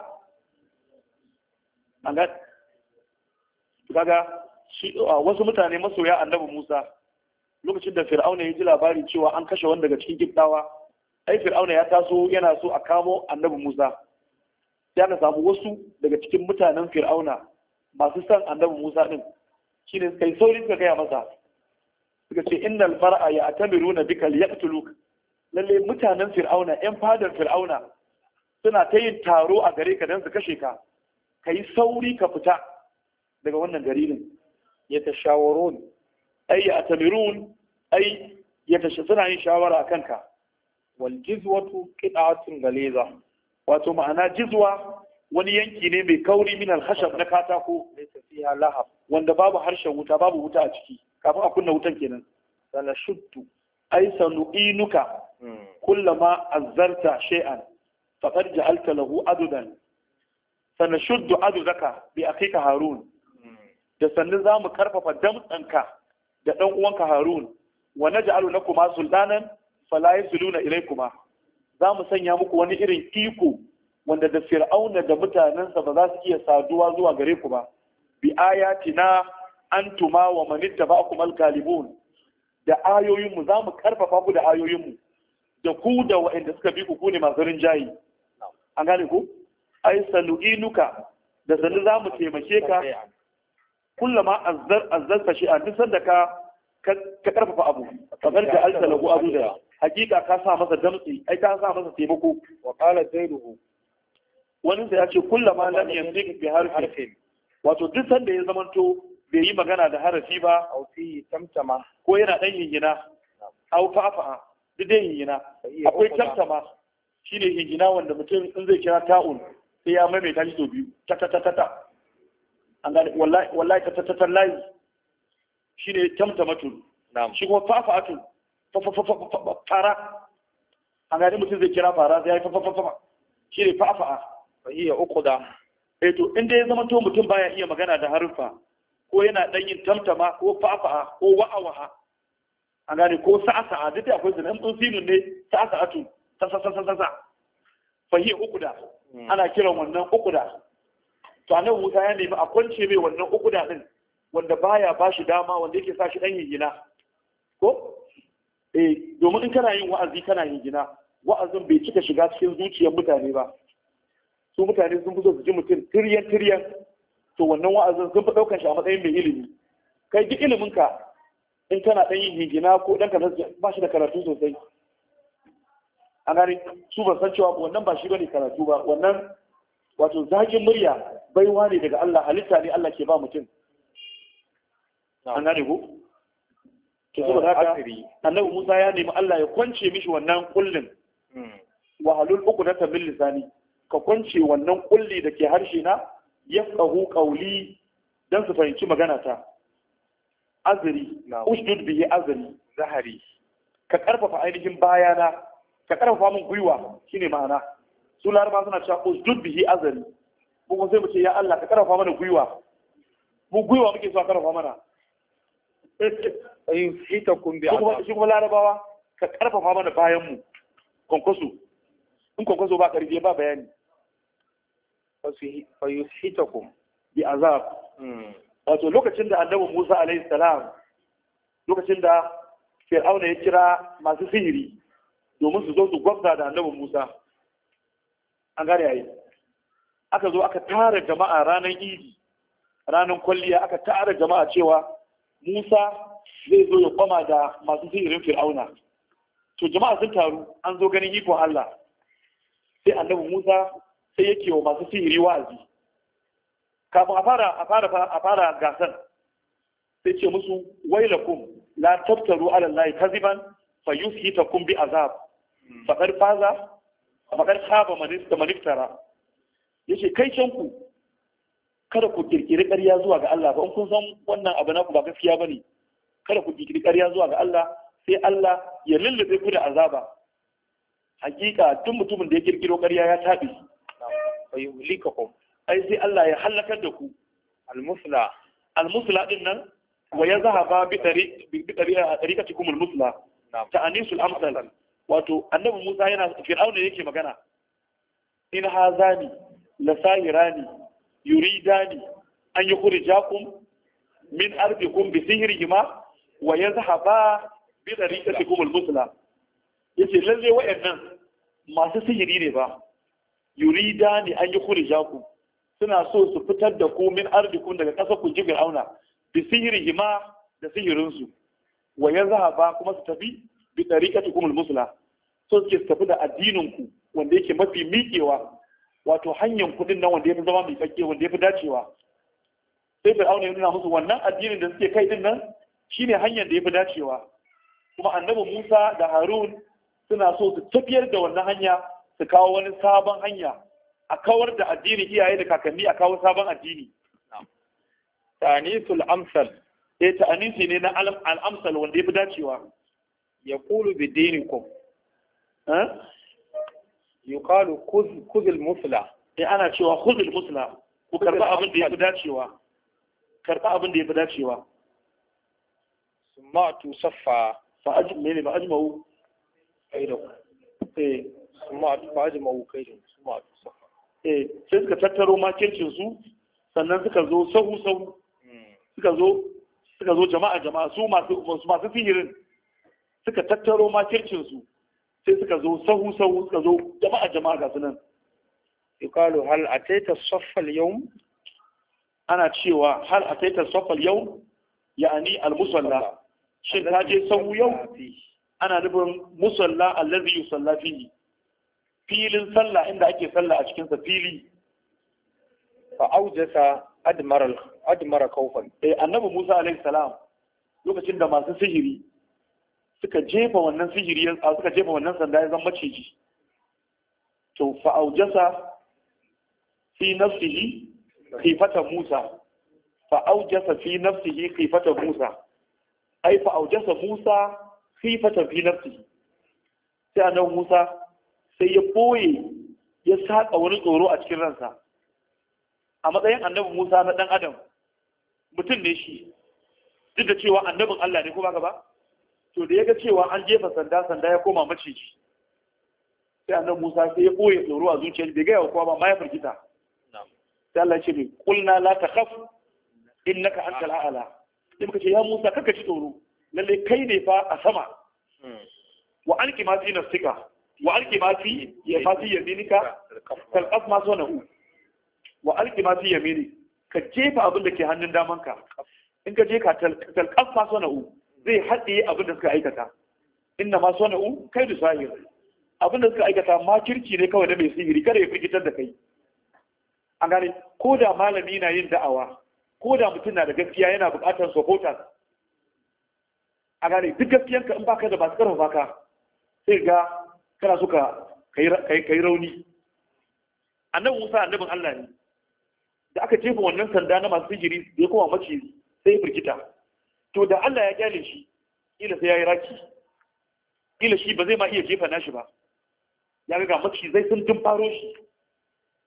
anga kaga wasu mutane masoya annabi Musa lokacin da Fir'auna ya ji labari cewa an kashe wanda daga cikin Gibdawa ai Fir'auna ya taso yana so a kamo annabi Musa sai aka samu wasu daga cikin mutanen Fir'auna masu san annabi Musa din shine suka yi sauri suka gaya masa suka ce innal mar'a ya'tamiruna bika liyaqtuluk lalle mutanen Fir'auna yan fadar Fir'auna suna ta yin taro a gare ka dan su kashe ka kai sauri ka fita daga wannan gari din yatashawarun ay ya'tamirun ay yatasha suna yin shawara akan ka wal jizwatu qita'atun galiza wato ma'ana jizwa wani yanki ne mai kauri min al-khashab na katako laysa fiha lahab wanda babu harshen wuta babu wuta a ciki kafin a kunna wutan kenan sana shuddu ay sanu'inuka kullama azzarta shay'an faqad ja'alta lahu adudan sana shuddu adudaka bi akika harun da sannan zamu karfafa damtsanka da dan uwanka harun wa naj'alu lakuma sultanan fala yasluna ilaykuma zamu sanya muku wani irin iko wanda da fir'auna da mutanensa ba za su iya saduwa zuwa gare ku ba bi ayatina antuma wa man ittaba'akum al-ghalibun da ayoyinmu zamu karfafa ku da ayoyinmu da ku da waɗanda suka bi ku ku ne masu rinjayi an gane ku ai sanu'inuka da sanin zamu taimake ka kullama azzar azzarta shi a nisan da ka ka karfafa abu kamar da alta lahu abu da hakika ka sa masa damtsi ai ka sa masa taimako wa qala zairuhu wani sai ya ce kullama lam yantik bi harfin wato duk sanda ya zamanto bai yi magana da harafi ba aw fi tamtama ko yana dan yingina aw fa'a duk dai yingina akwai tamtama shine yingina wanda mutum in zai kira ta'un sai ya maimaita shi to biyu ta ta ta ta an gane wallahi wallahi ta ta ta ta layi shine tamtamatu shi kuma fa'atu fa fa fa fara an gane mutum zai kira fara sai ya fa fa fa shine fa'a fa hiya uqda eh to inda ya zama to mutum baya iya magana da haruffa ko yana dan yin tamtama ko fa'a ko wa'awa an gane ko sa'a duk akwai sunan sun sinun ne sa'atu ta sa sa sa sa fa hiya uqda ana kiran wannan uqda to annabi Musa ya nemi a kwance mai wannan uqda din wanda baya bashi dama wanda yake sa shi dan yingina ko eh domin in kana yin wa'azi kana yingina wa'azin bai cika shiga cikin zuciyar mutane ba su mutane sun fi so su ji mutum tiryan tiryan to wannan wa'azin sun fi ɗaukar shi a matsayin mai ilimi kai duk iliminka in kana ɗan yin hingina ko ɗan ka ba shi da karatu sosai a gani su ban san cewa wannan ba shi bane karatu ba wannan wato zakin murya baiwa ne daga Allah halitta ne Allah ke ba mutum an gane ko to saboda haka annabi Musa ya nemi Allah ya kwance mishi wannan kullin wa halul uqdatan min lisani ka kwance wannan kulli da ke harshe na yafqahu qawli dan su fahimci magana ta azri usdud bihi azri zahari ka karfafa ainihin bayana ka karfafa min gwiwa shine ma'ana su laraba suna cewa usdud bihi azri mu kuma sai mu ce ya Allah ka karfafa mana gwiwa mu gwiwa muke so a karfafa mana ayu hitakum bi shi kuma azab shi kuma larabawa ka karfafa mana bayan mu kwankwaso in kwankwaso ba karfi ba bayani fa yushitakum bi azab wato lokacin da annabi Musa alaihi salam lokacin da Fir'auna ya kira masu sihiri domin su zo su gwabza da annabi Musa an gane yayi aka zo aka tara jama'a ranar idi ranar kwalliya aka tara jama'a cewa Musa zai zo ya kwama da masu sihirin Fir'auna to jama'a sun taru an zo ganin ikon Allah sai annabi Musa sai yake wa masu sihiri wa'azi kafin a fara a fara a fara gasan sai ce musu wailakum la tabtaru ala allahi kaziban fayushitakum bi azab faqad faza faqad khaba man istamaktara yace kai canku kada ku kirkiri ƙarya zuwa ga Allah ba in kun san wannan abu naku ba gaskiya bane kada ku kirkiri ƙarya zuwa ga Allah sai Allah ya lullube ku da azaba hakika duk mutumin da ya kirkiro ƙarya ya tabi fayuhlikakum ai sai Allah ya halakar da ku al-musla al-musla din nan wa yazhaba bi tariq bi tariqatikum al-musla ta'anisul amsal wato annabi Musa yana Fir'auna yake magana in hazani la sahirani yuridani an yukhrijakum min ardikum bi sihrihima wa yazhaba bi tariqatikum al-musla yace lalle wayannan masu sihiri ne ba yuridani an yukhrijakum suna so su fitar da ku min ardikum daga ƙasar ku jibir auna bi sihirihima da sihirinsu wa yazhaba kuma su tafi bi tariqatikum al-musla so suke su tafi da addinin ku wanda yake mafi miƙewa wato hanyar kudin nan wanda ya fi zama mai fakke wanda ya fi dacewa sai fir'auna ya nuna musu wannan addinin da suke kai din nan shine hanyar da ya fi dacewa kuma annabi Musa da Harun suna so su tafiyar da wannan hanya su kawo wani sabon hanya a kawar da addini iyaye da kakanni a kawo sabon addini ta'nisul amsal eh ta'anisi ne na al-amsal wanda yafi dacewa yaqulu bi dinikum eh yuqalu khudh khudh al-musla eh ana cewa khudh al-musla ku karba abin da yafi dacewa karba abin da yafi dacewa summa tusaffa fa ajmene ba ajmau kaidakum eh summa fa ajmau kaidakum summa tusaffa eh sai suka tattaro makircin su sannan suka zo sahu sahu suka zo suka zo jama'a jama'a su masu masu sihirin suka tattaro makircin su sai suka zo sahu sahu suka zo jama'a jama'a ga sunan yuqalu hal ataita as-saffa al-yawm ana cewa hal ataita as-saffa al-yawm yani al-musalla shin ka je sahu yau ana nufin musalla allazi yusalla fihi filin sallah inda ake sallah a cikin sa fili fa aujasa admara admara kaufan eh annabi Musa alaihi salam lokacin da masu sihiri suka jefa wannan sihiri suka jefa wannan sanda ya zama maciji to fa aujasa fi nafsihi khifata Musa fa aujasa fi nafsihi khifata Musa ai fa aujasa Musa khifata fi nafsihi sai annabi Musa sai ya boye ya saka wani tsoro a cikin ransa a matsayin annabi Musa na dan adam mutum ne shi duk da cewa annabin Allah ne ko ba ba to da yaga cewa an jefa sanda sanda ya koma maciji sai annabi Musa sai ya boye tsoro a zuciyarsa bai ga kowa ba ma ya firgita sai Allah ya ce mai kulna la takhaf innaka antal a'la sai muka ce ya Musa kaka ci tsoro lalle kai ne fa a sama wa alqi ma fi nafsika wa alqi ma fi ya fati yaminika talqaf ma sanahu wa alqi ma fi yamini ka jefa abin da ke hannun damanka in ka je ka talqaf ma sanahu zai haɗe abin da suka aikata inna ma sanahu kai da sahir abin da suka aikata ma kirki ne kawai da mai sihiri kada ya firgitar da kai an gane ko da malami na yin da'awa ko da mutum na da gaskiya yana buƙatar supporters a gane duk gaskiyanka in baka da ba su karfafa ka sai ga kana so ka kai rauni annabi Musa annabin Allah ne da aka jefa wannan sanda na masu sihiri da ya koma mace sai ya firgita to da Allah ya kyale shi kila sai ya yi raki kila shi ba zai ma iya jefa nashi ba ya ga mace zai sun tun faro shi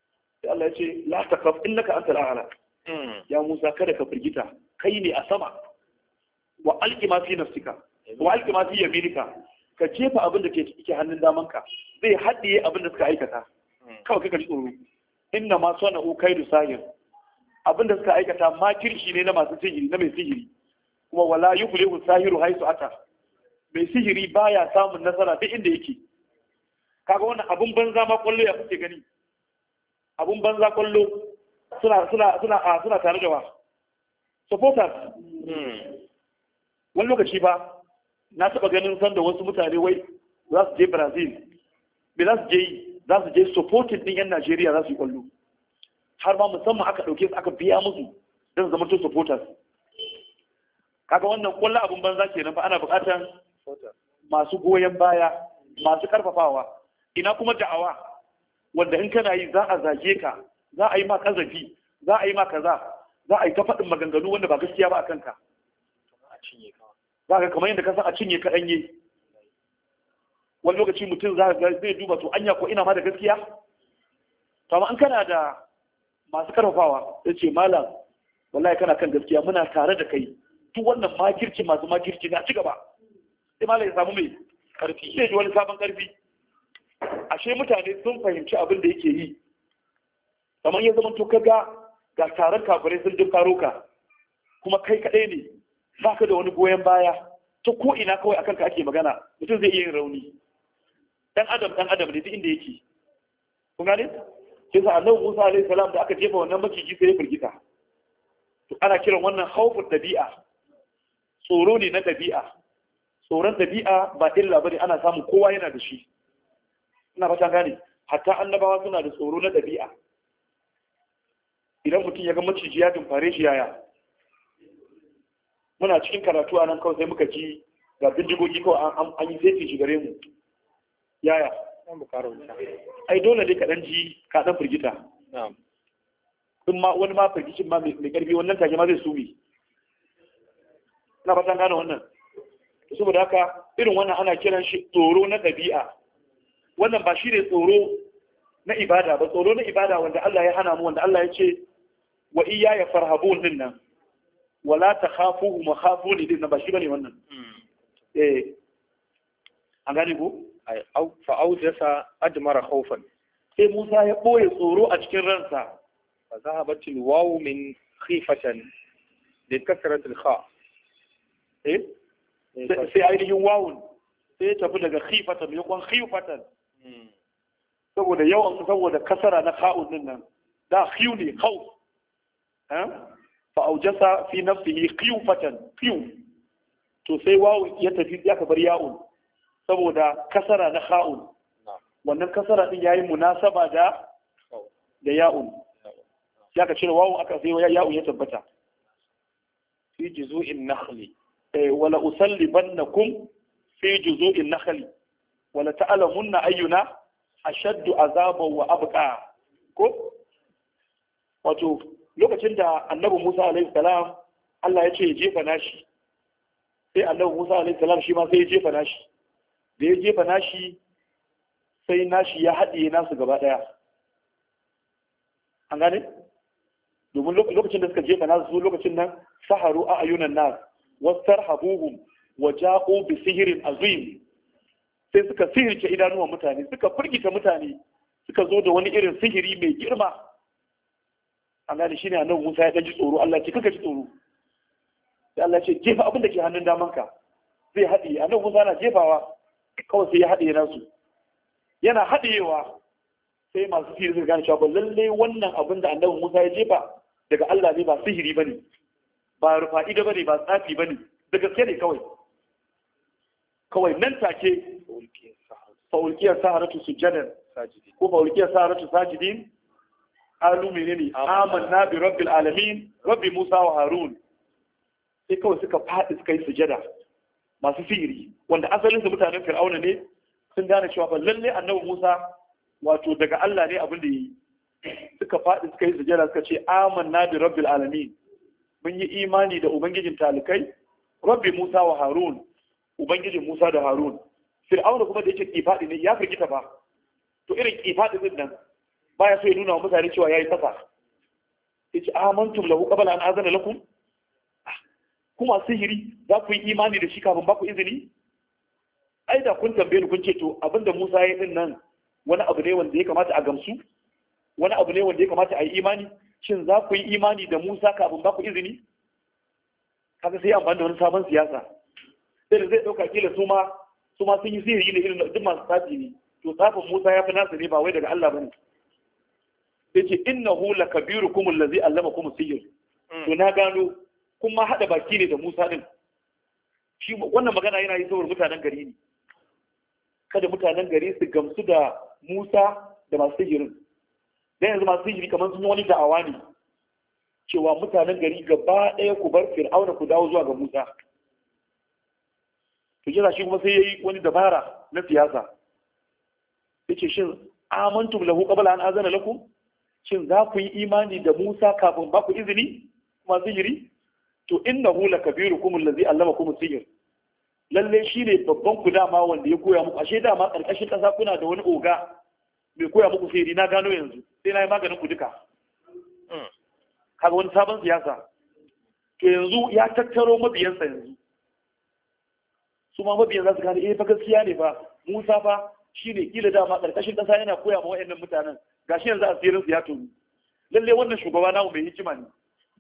sai Allah ya ce la takaf innaka antal a'la ya Musa kada ka firgita kai ne a sama wa alqi ma fi nafsika wa alqi ma fi yaminika ka jefa abin da ke ke hannun damanka zai haɗiye abin da suka aikata kawai kai ka ji tsoro inna ma sana'u kaidu sahir abin da suka aikata makirci ne na masu sihiri na mai sihiri kuma wala yuflihu sahiru haisu ata mai sihiri baya samun nasara duk inda yake kaga wannan abun banza ma kwallo ya kuke gani abun banza kwallo suna suna suna a suna tare da wa supporters wani lokaci ba na taba ganin san da wasu mutane wai za su je Brazil me za su je yi za su je supporting din yan Najeriya za su yi kwallo har ma musamman aka dauke su aka biya musu don zama to supporters kaga wannan kwallo abun banza kenan fa ana buƙatar masu goyon baya masu karfafawa ina kuma da'awa wanda in kana yi za a zage ka za a yi ma kazafi za a yi ma kaza za a yi ta faɗin maganganu wanda ba gaskiya ba a kanka za ka kamar yadda ka san a cinye ka ɗanye wani lokaci mutum za ka zai duba to anya ko ina ma da gaskiya to amma in kana da masu karfafawa ya ce malam wallahi kana kan gaskiya muna tare da kai duk wannan makirci masu makirci na ci gaba sai malam ya samu mai karfi sai ji wani sabon karfi ashe mutane sun fahimci abin da yake yi kamar ya zama to kaga ga taron kafirai sun duk karo ka kuma kai kaɗai ne ba ka da wani goyon baya ta ko ina kawai akan ka ake magana mutum zai iya yin rauni dan adam dan adam ne duk inda yake kun gane sai sa annabi Musa alaihi salam da aka jefa wannan maciji sai ya firgita to ana kiran wannan khawfud dabi'a tsoro ne na dabi'a tsoron dabi'a ba illa bane ana samun kowa yana da shi ina fata gane hatta annabawa suna da tsoro na dabi'a idan mutum ya ga maciji ya dumfare shi yaya muna cikin karatu a nan kawai sai muka ji ga bindigogi kawai an yi sai shi gare mu yaya ai dole dai kaɗan ji kaɗan firgita in ma wani ma firgicin ma mai ƙarfi wannan take ma zai sumi na fatan gane wannan saboda haka irin wannan ana kiran shi tsoro na ɗabi'a wannan ba shi ne tsoro na ibada ba tsoro na ibada wanda Allah ya hana mu wanda Allah ya ce wa iya ya farhabun din nan wala ta khafu ma khafu ni din ba shi bane wannan eh an gane ko ai au fa aujasa admara khawfan sai Musa ya boye tsoro a cikin ransa fa zahabatil waw min khifatan li kasrat al kha eh sai ainihin wawun sai ya tafi daga khifatan yakon khifatan saboda yawan saboda kasara na kha'un din nan da khiyu ne khawf eh fa aujasa fi nafsihi khifatan khiyu to sai wawu ya tafi ya ka bar ya'un saboda kasara na kha'un wannan kasara din yayi munasaba da da ya'un ya ka cire wawu aka sai ya'un ya tabbata fi juzu'in nakhli eh wala usallibannakum fi juzu'in nakhli wala ta'lamunna ayyuna ashaddu azaban wa abqa ko wato lokacin da annabi Musa alaihi salam Allah ya ce ya jefa nashi sai annabi Musa alaihi salam shi ma sai ya jefa nashi da ya jefa nashi sai nashi ya haɗiye nasu gaba ɗaya an gane domin lokacin da suka jefa nasu su lokacin nan saharu a ayunan nas wastarhabuhum wa ja'u bi sihirin azim sai suka sihirce idanuwan mutane suka firgita mutane suka zo da wani irin sihiri mai girma an gane shine annabi Musa ya ji tsoro Allah ce kaka ji tsoro sai Allah ce jefa abin da ke hannun damanka zai haɗiye annabi Musa na jefawa kawai sai ya haɗiye nasu yana haɗiyewa sai masu sihiri suka gane cewa ba lalle wannan abin da annabi Musa ya jefa daga Allah ne ba sihiri bane ba rufa'ida bane ba tsafi bane da gaske ne kawai kawai nan take fa'ulkiyar saharatu sujjadan ko fa'ulkiyar saharatu sajidin alu menene amanna bi rabbil alamin rabbi Musa wa Harun sai kawai suka faɗi suka yi sujada masu sihiri wanda asalin su mutanen Fir'auna ne sun gane cewa ba lalle annabi Musa wato daga Allah ne abin da yi suka faɗi suka yi sujada suka ce amanna bi rabbil alamin mun yi imani da ubangijin talikai rabbi Musa wa Harun ubangijin Musa da Harun Fir'auna kuma da yake kifadi ne ya firgita ba to irin kifadi din nan baya so ya nuna wa mutane cewa yayi kasa yace amantum lahu qabla an azana lakum, kuma sihiri za ku yi imani da shi kafin ba ku izini? Ai da kun tambaye ni kun ce to abinda Musa ya yi din nan wani abu ne wanda ya kamata a gamsu, wani abu ne wanda ya kamata a yi imani, shin za ku yi imani da Musa kafin ba ku izini? Kaga sai amfani da wani sabon siyasa sai da zai dauka kila su ma su ma sun yi sihiri ne irin duk masu tsafi ne, to tsafin Musa ya fi nasa ne ba wai daga Allah bane. Sai ce innahu lakabirukum allazi allamakum sihr, to na gano kuma hada baki ne da Musa din. Shi wannan magana yana yi saboda mutanen gari ne, kada mutanen gari su gamsu da Musa da masu sihirin. Dan yanzu masu sihiri kamar sun yi wani da'awa ne cewa mutanen gari gaba ɗaya ku bar Fir'auna ku dawo zuwa ga Musa. To jira shi kuma sai yayi wani dabara na siyasa. Yace shin amantum lahu qabla an azana lakum? Shin za ku yi imani da Musa kafin ba ku izini kuma sihiri? To innahu lakabirukum allazi allamakum sihr. Lalle shine babban ku dama wanda ya koya muku, ashe dama karkashin kasa kuna da wani oga mai koya muku sihiri, na gano yanzu sai na yi maganin ku duka. Kaga wani sabon siyasa. To yanzu ya tattaro mabiyansa yanzu. Su ma mabiyan za su gane eh fa gaskiya ne fa Musa fa shine kila dama karkashin kasa yana koya ma wayannan mutanen. Gashi yanzu asirin su ya tonu. Lalle wannan shugaba namu mai hikima ne.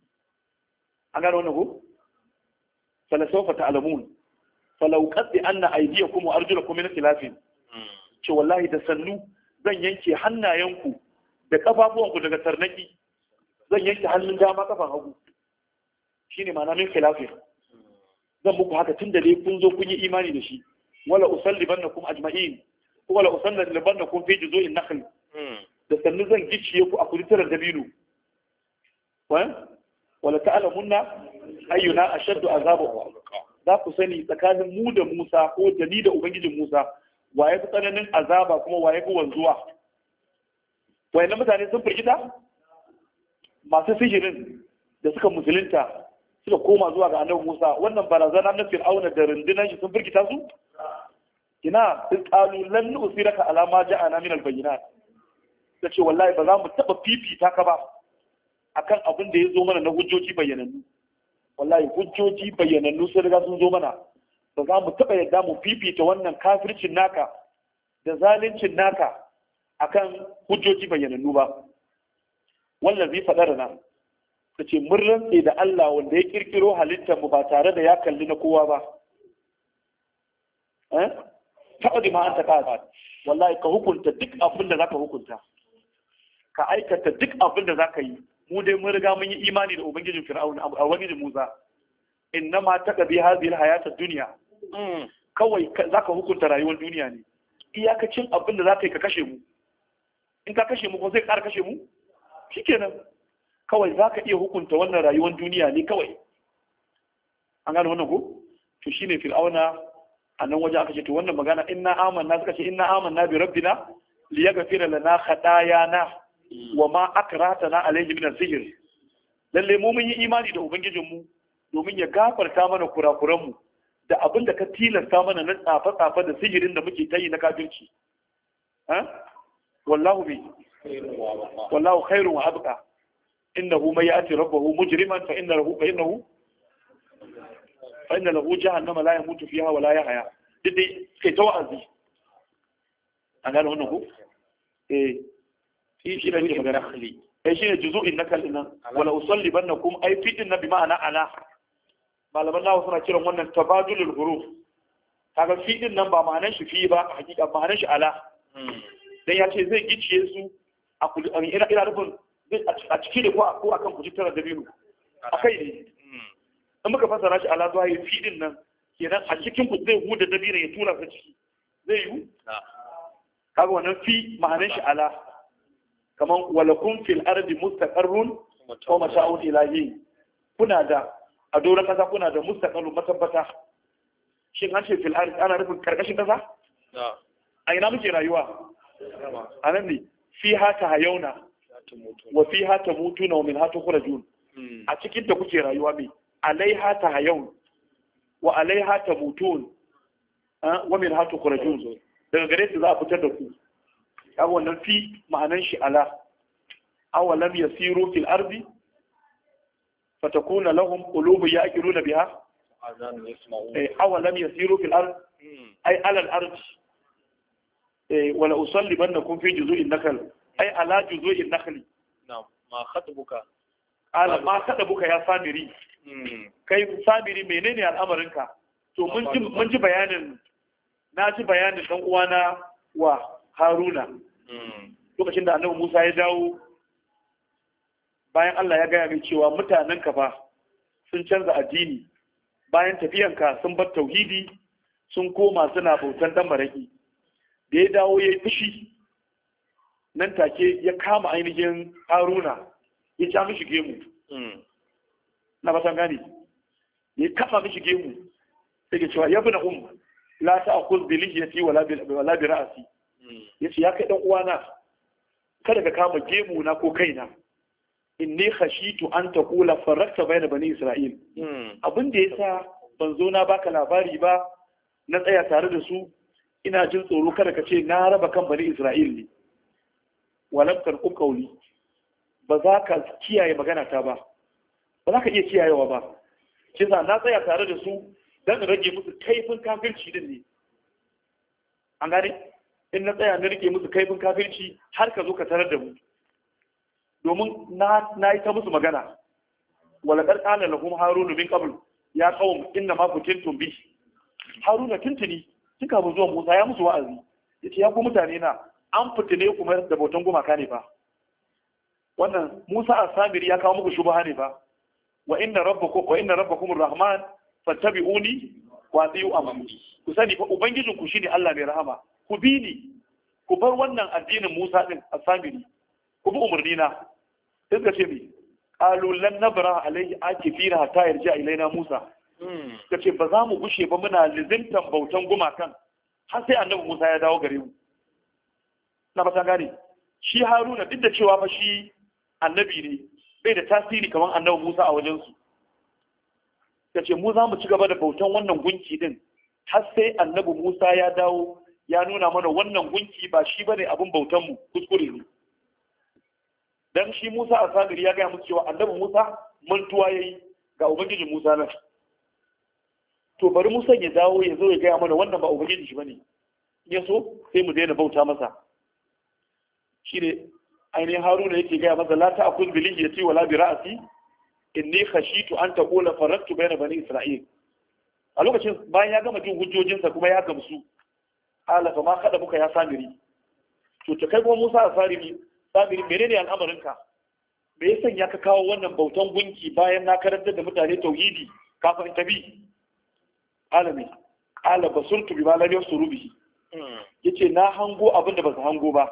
An gano wannan ko? Falasawfa ta'lamun. Falau qaddi anna aydiyakum wa arjulakum min khilafin. Ce wallahi da sannu zan yanke hannayenku da kafafuwanku daga tarnaki. Zan yanke hannun dama kafan hagu. Shine ma'ana min khilafin. Zan muku haka tunda dai kun zo kun yi imani da shi. Wala usallibannakum ajma'in. Wala usallibannakum fi juzu'in nakhl. Da sannu zan gicciye ku a kudutar dabino. Wa wala ta'lamunna ayyuna ashaddu azaban. Za ku sani tsakanin mu da Musa ko da ni da ubangijin Musa waye fi tsananin azaba kuma waye fi wanzuwa. Wayannan mutane sun firgita? Masu sihirin da suka musulunta suka koma zuwa ga annabi Musa, wannan barazana na Fir'auna da rundunar shi sun firgita su? Ina sun qalu lan nusiraka ala ma ja'ana min al-bayyinat. Tace wallahi ba za mu taba fifita ka ba akan abin da ya zo mana na hujjoji bayyanannu. Wallahi hujjoji bayyanannu sun riga sun zo mana, ba za mu taɓa yadda mu fifita wannan kafircin naka da zalincin naka akan hujjoji bayyanannu ba. Wannan zai faɗa rana ta ce mun rantse da Allah wanda ya kirkiro halittar mu ba tare da ya kalli na kowa ba. Taɓa da ma'anta ka wallahi ka hukunta duk abin da za ka hukunta, ka aikata duk abin da za ka yi. Mu dai mun riga mun yi imani da ubangijin Fir'auna a ubangijin Musa. Inna ma taqdi hadhihi al-hayata ad-dunya. Kawai zaka hukunta rayuwar duniya ne. Iyakacin abin da zaka yi ka kashe mu. In ka kashe mu ko sai ƙara kashe mu? Shikenan. Kawai zaka iya hukunta wannan rayuwar duniya ne kawai. An gane wannan ko? To shine Fir'auna a nan waje aka ce to wannan magana inna amanna suka ce inna amanna bi rabbina liyaghfira lana khatayana wa ma akratana alayhi min al-sihr. Lalle mu mun yi imani da ubangijin mu domin ya gafarta mana kurakuran mu da abin da ka tilasta mana na tsafa tsafa da sihirin da muke tayi na kafirci. Ha? Wallahu bi wallahu khairun wa abqa. Innahu may ya'ti rabbahu mujriman fa innahu fa innahu fa inna lahu jahannama la yamutu fiha wa la yahya. Dai kai tawazi. An gano wannan ko? Eh shi shi ne magana khali ai shine juzu'in nakal din nan wala usallibannakum ai fi din nabi ma'ana ala. Malaman nawa suna kiran wannan tabadulul huruf. Kaga fi din nan ba ma'anar shi fi ba, hakika ma'anar shi ala. Dan ya ce zai gicciye su a kudu ina ina rubun a ciki da ko ko akan kujitar da biyu akai ne. In muka fasara shi ala zuwa fi din nan kenan a cikin ku zai huda dabira ya tura ka ciki. Zai yi? Kaga wannan fi ma'anar shi ala. Kaman walakum fil ardi mustaqarrun wa mata'un ilahi. Kuna da a doron kasa kuna da mustaqarrun matabbata. Shin an ce fil ardi ana nufin karkashin kasa? A ina muke rayuwa? A nan ne fi hata hayauna wa fi hata mutuna wa min hata kurajun. A cikin da kuke rayuwa mai alaiha ta hayaun wa alaiha ta mutun wa min hata kurajun. Daga gare su za a fitar da ku. Kaga wannan fi ma'anan shi ala awalam yasiru fil ardi fatakuna lahum qulubun ya'qiluna biha azan yasma'u eh awalam yasiru fil ardi ay ala al ardi eh wala usallibannakum fi juzu'in nakhl ay ala juzu'in nakhli na'am ma khatabuka ala ma khatabuka ya samiri kai samiri menene al'amarinka to mun ji mun ji bayanin na ji bayanin dan uwana wa Haruna lokacin da Annabi Musa ya dawo bayan Allah ya gaya mai cewa mutanen ka fa sun canza addini bayan tafiyanka sun bar tauhidi sun koma suna bautan dan maraki da ya dawo ya yi fushi nan take ya kama ainihin Haruna ya ja mishi gemu na ba san gane ya kafa mishi gemu sai ya cewa ya bi na um la ta'khudh bi lihiyati wala bi wala bi ra'si yace ya kai dan uwana kada ka kama gemu na ko kaina inni khashitu an taqula farakta bayna bani isra'il abin da yasa ban zo na baka labari ba na tsaya tare da su ina jin tsoro kada ka ce na raba kan bani isra'il ne walam tarqu qawli ba za ka kiyaye magana ta ba ba za ka iya kiyayewa ba kisa na tsaya tare da su dan rage musu kaifin kafirci din ne an gane in na tsaya na rike musu kaifin kafirci har ka zo ka tarar da mu domin na na yi ta musu magana wala qad qala lahum harun min qabl ya qawm inna ma kuntum bi haruna tuntuni tun kafin zuwa musa ya musu wa'azi yace ya ku mutane na an fitine ku mai da bautan gumaka ne ba wannan musa as-samiri ya kawo muku shubha ne ba wa inna rabbakum wa inna rabbakum ar-rahman fattabi'uni wa ati'u amri ku sani fa ubangijin ku shine Allah mai rahama ku bi ni ku bar wannan addinin Musa din as-samiri ku bi umarni na sai ka ce mi qalu lan nabra alayhi akifina hatta yarja ilaina Musa kace ba za mu gushe ba muna lizimtan bautan gumakan har sai annabi Musa ya dawo gare mu na ba ta gane shi Haruna duk da cewa fa shi annabi ne bai da tasiri kamar annabi Musa a wajen su kace mu za mu ci gaba da bautan wannan gunki din har sai annabi Musa ya dawo ya nuna mana wannan gunki ba shi bane abin bautan mu kuskure ne dan shi Musa a sadiri ya gaya musu cewa annabi Musa mantuwa yayi ga ubangijin Musa nan to bari Musa ya dawo ya zo ya gaya mana wannan ba ubangiji shi bane ya so sai mu daina bauta masa shine ainihin Haruna yake gaya masa la ta'khudh bi lihiyati wala bi ra'si inni khashitu an taqula faraktu bayna bani isra'il a lokacin bayan ya gama jin hujjojinsa kuma ya gamsu ala fa ma kada muka ya samiri to ta kai kuma Musa a samiri samiri menene al'amarinka me ya sanya ka kawo wannan bautan gunki bayan na karantar da mutane tauhidi kafin tabi alami ala basurtu bi malami yasuru bihi yace na hango abin da ba su hango ba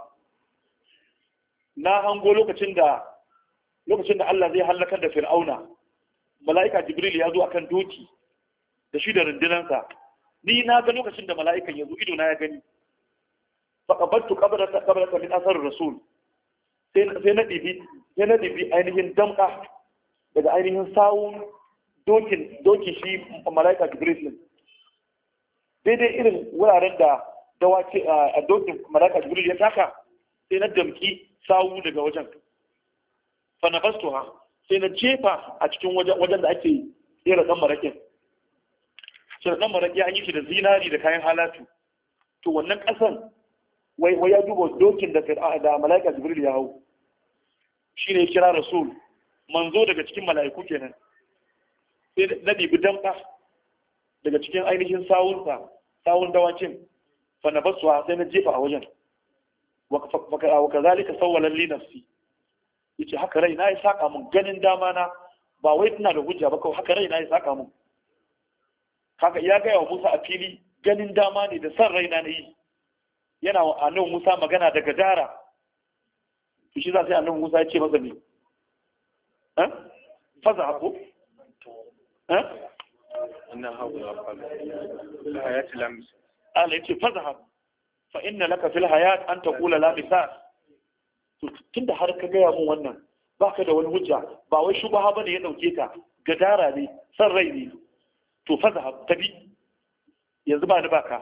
na hango lokacin da lokacin da Allah zai halakar da Fir'auna mala'ika Jibril ya zo akan doki da shi da rundunansa ni na ga lokacin da mala'ikan ya zo ido na ya gani faqabattu qabrata qabrata min asar rasul sai sai na dibi sai na dibi ainihin damka daga ainihin sawun dokin doki shi mala'ika Jibril din daidai irin wuraren da dawaki a dokin mala'ika Jibril ya taka sai na damki sawu daga wajen fa nabastuha sai na jefa a cikin wajen da ake tsere dan marakin sai dan maraki an yi shi da zinari da kayan halatu to wannan kasan wai wai ya duba dokin da da malaika Jibril ya hau shine ya kira rasul manzo daga cikin mala'iku kenan sai na dibi damka daga cikin ainihin sawunsa sawun dawakin fa nabastuha sai na jefa a wajen wa kazalika sawwalan li nafsi yace haka rai na yi saka mun ganin dama na ba wai tana da hujja ba kawai haka rai na yi saka mun kaga ya ga wa Musa a fili ganin dama ne da san rai na yi yana wa annabi Musa magana daga dara to shi za sai annabi Musa ya ce masa ne eh faza ko eh annan hawo ya fara hayati lamis Allah yace faza fa inna laka fil hayat an taqula la misal to tunda har ka gaya mun wannan baka da wani hujja ba wai shubha bane ya dauke ka gadara ne san rai ne to fa zahab tabi yanzu ba ni baka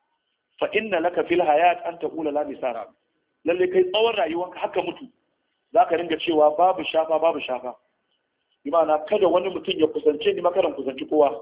fa inna laka fil hayat an taqula la misal lalle kai tsawon rayuwanka haka mutu za ka ringa cewa babu shafa babu shafa bi ma'ana kada wani mutum ya kusance ni makaran kusanci kowa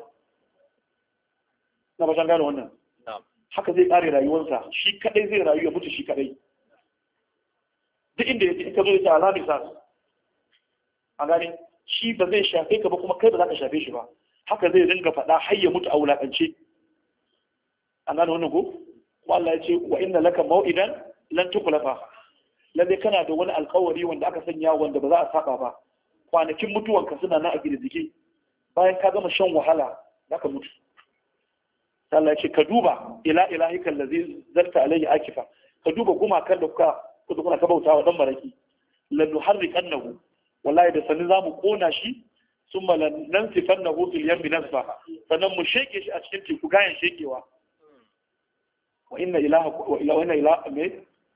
na bashan gane wannan haka zai kare rayuwarsa shi kadai zai rayu ya mutu shi kadai duk inda ya ka zo ya ce alamisa a gane shi ba zai shafe ka ba kuma kai ba za ka shafe shi ba haka zai ringa faɗa har ya mutu a wulaƙance an gane wannan ko kuma Allah ya ce wa inna laka mau'idan lan tukhlafa lalle kana da wani alƙawari wanda aka sanya wanda ba za a saba ba kwanakin mutuwanka suna nan a gidan bayan ka gama shan wahala zaka mutu Allah ya ce ka duba ila ilahika allazi zarta alayhi akifa ka duba gumakan da kuka kuka kuna ta bautawa dan baraki lan nuharriqannahu wallahi da sanin zamu kona shi summa lan nansifannahu fil yammi nasfa sannan mu sheke shi a cikin teku gayan shekewa wa inna ilaha wa ila wa inna ilaha me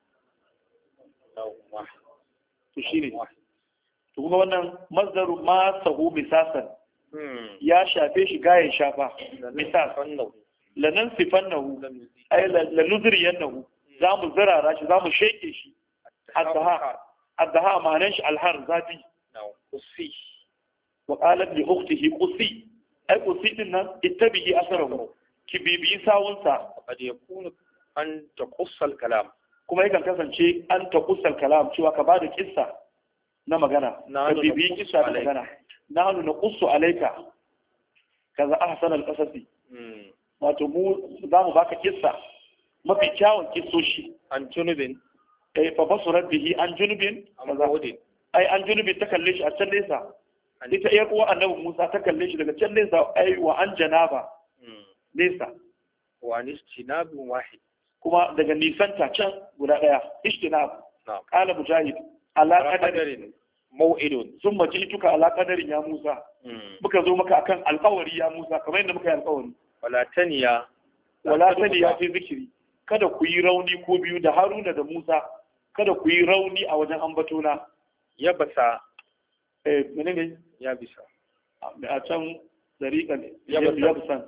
to shine to kuma wannan mazdaru ma sahu misasan ya shafe shi gayan shafa misal lanan sifannahu ay lanuzriyannahu zamu zirara shi zamu sheke shi adha adha ma'anan shi alhar zafi qusi wa qalat li ukhtihi qusi ay qusi din nan ittabi'i asarahu ki bibiyi sawunsa qad yakunu an taqussa al-kalam kuma yakan kasance an taqussa al-kalam cewa ka bada kissa na magana ka bibiyi kissa na magana nahnu naqussu alayka kaza ahsan al-qasasi wato mu za mu baka kissa mafi kyawun kissoshi an junubin eh fa basurat bihi an junubin ai an junubin ta kalle shi a can nesa ita iyar uwa annabi Musa ta kalle shi daga can nesa ai wa an janaba nesa wa nistinabun wahid kuma daga nisanta can guda daya ishtinab qala mujahid ala qadarin mau'idun thumma ji'tuka ala qadarin ya Musa muka zo maka akan alƙawari ya Musa kamar yadda muka yi alƙawari wala taniya wala taniya fi zikiri kada ku yi rauni ko biyu da Haruna da Musa kada ku yi rauni a wajen ambatona ya basa eh menene ya bisa a can dariƙan ya basa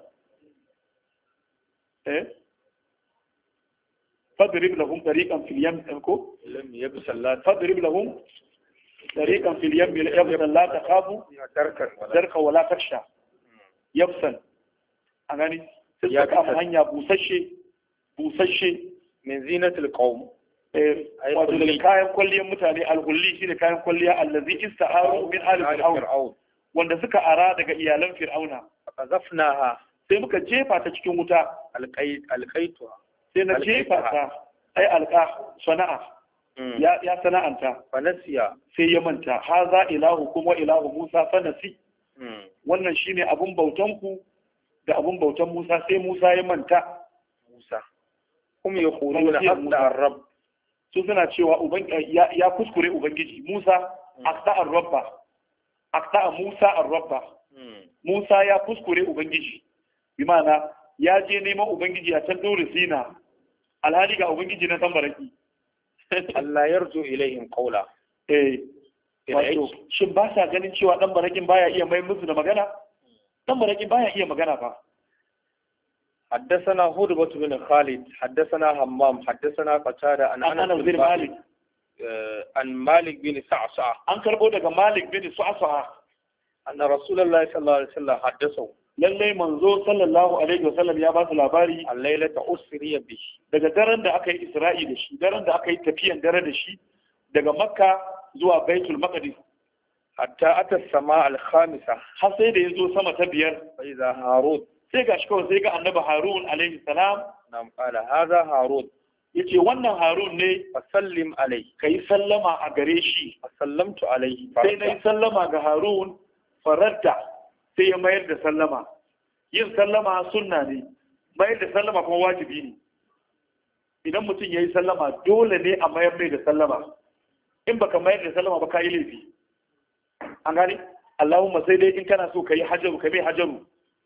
eh fadrib lahum tariqan fil yam ko lam yabsa la fadrib lahum tariqan fil yam yabsa la takhafu darka wala taksha yabsan a gani sai ya kama hanya busasshe busasshe min zinatul qawm eh wato da kayan kwalliyar mutane al-hulli shine kayan kwalliya allazi ista'aru min ali fir'aun wanda suka ara daga iyalan fir'auna qazafnaha sai muka jefa ta cikin wuta alqait alqaituha sai na jefa ta ai alqa sana'a ya ya sana'anta fanasiya sai ya manta haza ilahu kuma ilahu musa fanasi wannan shine abun bautanku da abun bautan Musa sai Musa ya manta Musa kuma ya kuru na hafda rabb su suna cewa ya kuskure ubangiji Musa akta ar-rabba akta Musa ar-rabba Musa ya kuskure ubangiji bi ma'ana ya je neman ubangiji a can dole sina alhali ga ubangiji na tambaraki Allah yarju ilaihim qawla eh wato shin ba sa ganin cewa dan barakin baya iya mai musu da magana dan baraki baya iya magana fa حدثنا هدبة بن خالد حدثنا همام حدثنا قتادة عن أنس بن مالك عن مالك بن سعسعة عن كربو daga مالك بن سعسعة أن رسول الله صلى الله عليه وسلم حدثه lallai manzo sallallahu alaihi wasallam ya ba su labari al-lailata usriya bi daga daren da aka yi isra'i da shi daren da aka yi tafiyan dare da shi daga makka zuwa baitul maqdis hatta ata sama al-khamisa har sai da yazo sama ta biyar sai za harun sai gashi kawai sai ga annabi harun alaihi salam nam qala hadha harun yace wannan harun ne fasallim alai kai sallama a gare shi sallamtu alaihi sai nayi sallama ga harun faradda sai ya mayar da sallama yin sallama sunna ne mayar da sallama kuma wajibi ne idan mutum yayi sallama dole ne a mayar mai da sallama in baka mayar da sallama ba ka yi laifi an gane Allahumma sai dai in kana so ka yi hajaru ka mai hajaru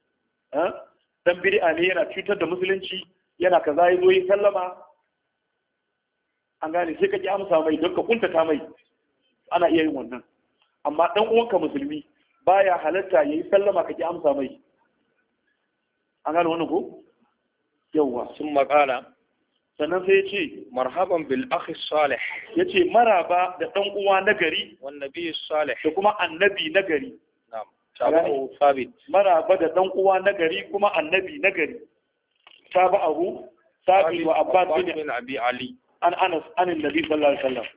dan bid'a ne yana cutar da musulunci yana kaza yazo yi sallama an gane sai ka ki amsa mai don ka kuntata mai ana iya yin wannan amma dan uwanka musulmi baya halatta yayi sallama ka ki amsa mai an gane wannan ko yawa sun makala sannan sai ya ce marhaban bil akhi salih, ya ce maraba da ɗan uwa nagari wan nabiy salih, da kuma annabi nagari. na'am tabahu sabit, maraba da ɗan uwa nagari kuma annabi nagari. tabahu sabit wa abbas bin abi ali an anas an annabi sallallahu alaihi wasallam.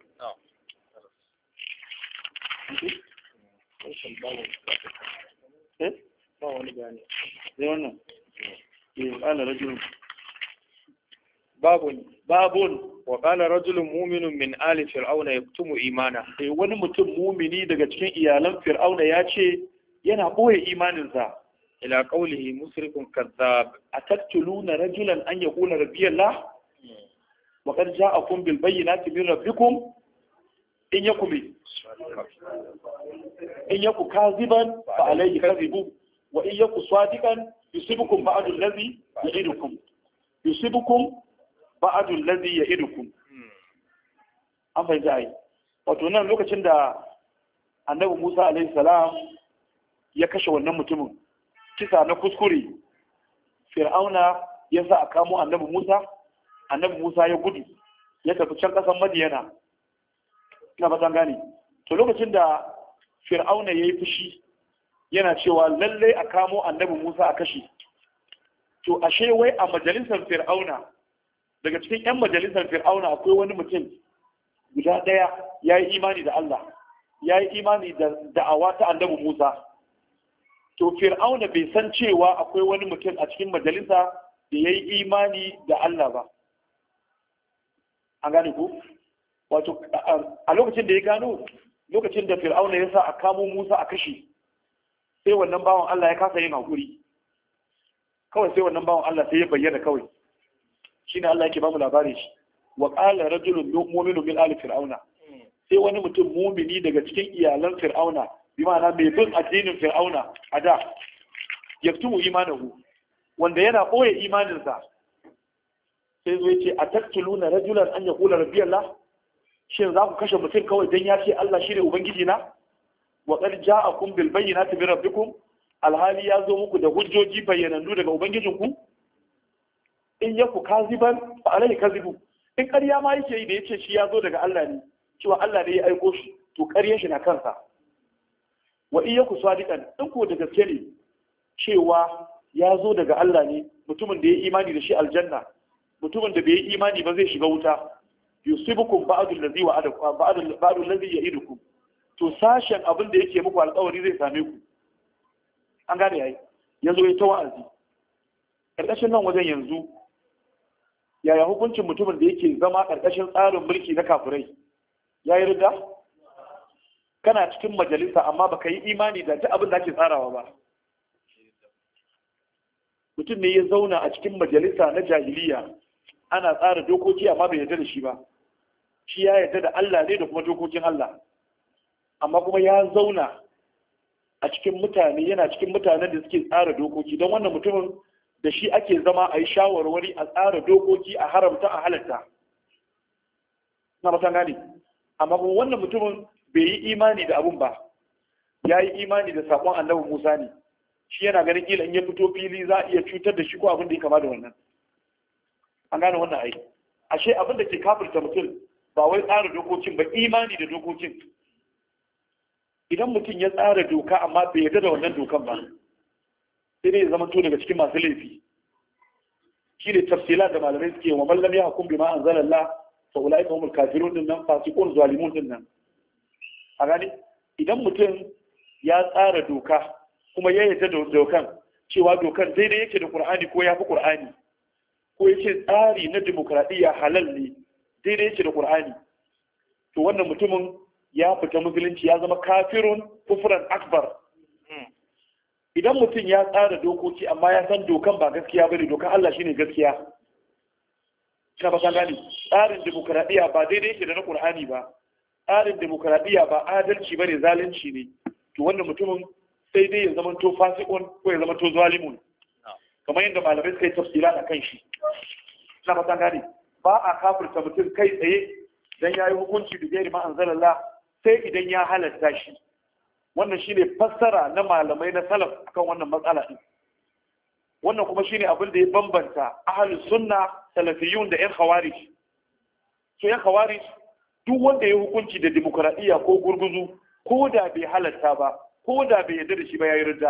eh ba wani bayani sai wannan eh qala rajulun babun babun wa qala rajulun mu'minun min ali fir'auna yaktumu imana, eh wani mutum mumini daga cikin iyalan fir'auna ya ce yana boye imaninsa. ila qawlihi musrifun kadhab ataktuluna rajulan an yaqula rabbiyallah wa qad ja'akum bil bayyinati min rabbikum in yakum in yaku kaziban fa alayhi kadhibu wa in yaku sadiqan yusibukum ba'du allazi ya'idukum yusibukum ba'du allazi ya'idukum. an fahimta ai wato nan lokacin da annabi Musa alaihi salam ya kashe wannan mutumin kisa na kuskure, fir'auna ya sa a kamo annabi Musa, annabi Musa ya gudu ya tafi can kasan Madiyana. ina fatan gane to lokacin da fir'auna ya yi fushi yana cewa lallai a kamo annabi Musa a kashe, to ashe wai a majalisar fir'auna, daga cikin 'yan majalisar fir'auna akwai wani mutum guda ɗaya ya yi imani da Allah, ya yi imani da da'awa ta annabi Musa. To fir'auna bai san cewa akwai wani mutum a cikin majalisa da ya yi imani da Allah ba. An gane ku? Wato, a lokacin da ya gano, lokacin da fir'auna ya sa a kamo Musa a kashe, sai wannan bawan Allah ya kasa yin haƙuri. Kawai sai wannan bawan Allah sai ya bayyana kawai. Shi ne Allah yake ba mu labari shi. Wa ƙala rajulun mu'minu min ali fir'auna. Sai wani mutum mumini daga cikin iyalan fir'auna, bi ma'ana mai bin addinin fir'auna a da, yaktumu imanahu, wanda yana ɓoye imaninsa. Sai zo ce a taktuluna rajulan an yaqula rabbiyallah, shin za ku kashe mutum kawai dan ya ce Allah shine ubangiji na? Wa qad ja'akum bil bayyinati min rabbikum, alhali ya zo muku da hujjoji bayyanannu daga ubangijinku. In yaku kaziban fa alayhi kazibu, in ƙarya ma yake yi da yace shi ya zo daga Allah ne, cewa Allah ne ya aiko shi, to ƙaryar shi na kansa. Wa in yaku sadiqan, in ko da gaske ne cewa ya zo daga Allah ne, mutumin da ya imani da shi aljanna, mutumin da bai yi imani ba zai shiga wuta. Yusibukum ba'du allazi wa'adakum ba'du ba'du allazi ya'idukum, to sashen abin da yake muku alƙawari zai same ku. An gane yayi, yanzu ya ta wa'azi. Karkashin nan wajen yanzu yaya hukuncin mutumin da yake zama karkashin tsarin mulki na kafirai? Yayi ridda? Kana cikin majalisa amma baka yi imani da duk abin da ake tsarawa ba. Mutum ne ya zauna a cikin majalisa na jahiliya, ana tsara dokoki amma bai yarda da shi ba. Shi ya yarda da Allah ne da kuma dokokin Allah. Amma kuma ya zauna a cikin mutane, yana cikin mutanen da suke tsara dokoki, don wannan mutumin da shi ake zama a yi shawarwari a tsara dokoki a haramta a halatta. Na matan gane. Amma kuma wannan mutumin bai yi imani da abun ba, ya yi imani da saƙon annabi Musa ne. Shi yana ganin kila in ya fito fili za a iya cutar da shi ko abin da ya kama da wannan. An gane wannan aiki. Ashe abin da ke kafirta mutum ba wai tsara dokokin ba, imani da dokokin. Idan mutum ya tsara doka amma bai yarda da wannan dokan ba, sai dai ya zama to daga cikin masu laifi. Shi ne tafsila da malamai suke wa mallam ya hukum bima anzalallah fa ulaika humul kafirun din nan, fasiqun zalimun din nan. A gani idan mutum ya tsara doka kuma ya yarda da dokan cewa dokan daidai yake da Qur'ani ko ya fi Qur'ani, ko yake tsari na demokradiyya halal ne daidai yake da Qur'ani, to wannan mutumin ya fita musulunci, ya zama kafirun kufran akbar. Idan mutum ya tsara dokoki amma ya san dokan ba gaskiya bane, dokan Allah shine gaskiya, ka ba san gani tsarin demokradiyya ba daidai yake da na Qur'ani ba, tsarin demokradiyya ba adalci bane, zalunci ne, to wannan mutumin sai dai ya zama to fasikun ko ya zama to zalimun, kamar yadda malamai suka yi tafsira a kan shi. Na fatan gane ba a kafirta mutum kai tsaye dan yayi hukunci da gairi ma anzalallah, sai idan ya halatta shi. Wannan shine fassara na malamai na salaf akan wannan matsala din. wannan kuma shine abin da ya bambanta ahlus sunna salafiyun da yan khawarij. So yan khawarij duk wanda ya hukunci da demokradiyya ko gurguzu ko da bai halatta ba ko da bai yarda da shi ba yayi ridda.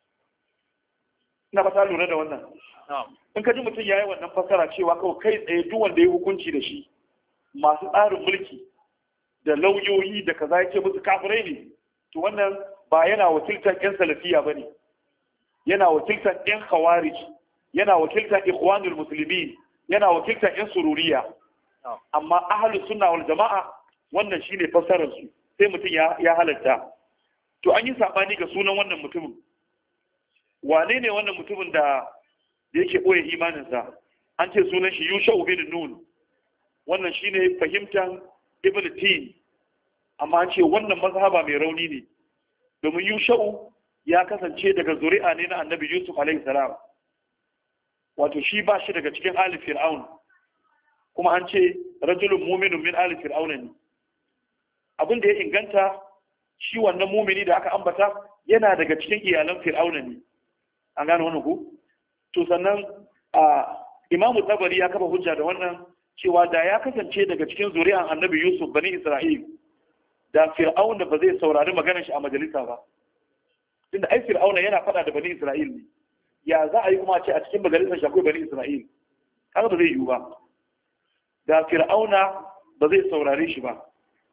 Ina ba ta lura da wannan. In ka ji mutum yayi wannan fasara cewa kawai kai tsaye duk wanda ya hukunci da shi masu tsarin mulki da lauyoyi da kaza yake musu kafirai ne, to wannan ba yana wakiltar yan salafiya bane, yana wakiltar yan khawarij, yana wakiltar ikhwanul muslimin, yana wakiltar yan sururiya. Amma ahlus sunna wal jama'a wannan shine fasarar su, sai mutum ya ya halatta. To an yi sabani ga sunan wannan mutumin, wane ne wannan mutumin da yake boye imaninsa? An ce sunan shi Yusha bin Nun, wannan shine fahimtar Ibn Tin, amma an ce wannan mazhaba mai rauni ne, domin Yusha'u ya kasance daga zuri'a ne na Annabi Yusuf alaihi salam, wato shi ba shi daga cikin ali fir'aun, kuma an ce rajulun mu'minun min ali fir'auna ne. Abin da ya inganta shi wannan mumini da aka ambata yana daga cikin iyalan fir'auna ne, an gane wannan ku? To sannan a Imamu Tabari ya kafa hujja da wannan cewa da ya kasance daga cikin zuri'an Annabi Yusuf bani Isra'il, da fir'auna ba zai saurari maganar shi a majalisa ba, tunda ai fir'auna yana faɗa da bani Isra'il ne, ya za a yi kuma ce a cikin majalisar shi akwai bani Isra'il? Kaga ba zai yiwu ba. Da fir'auna ba zai saurare shi ba.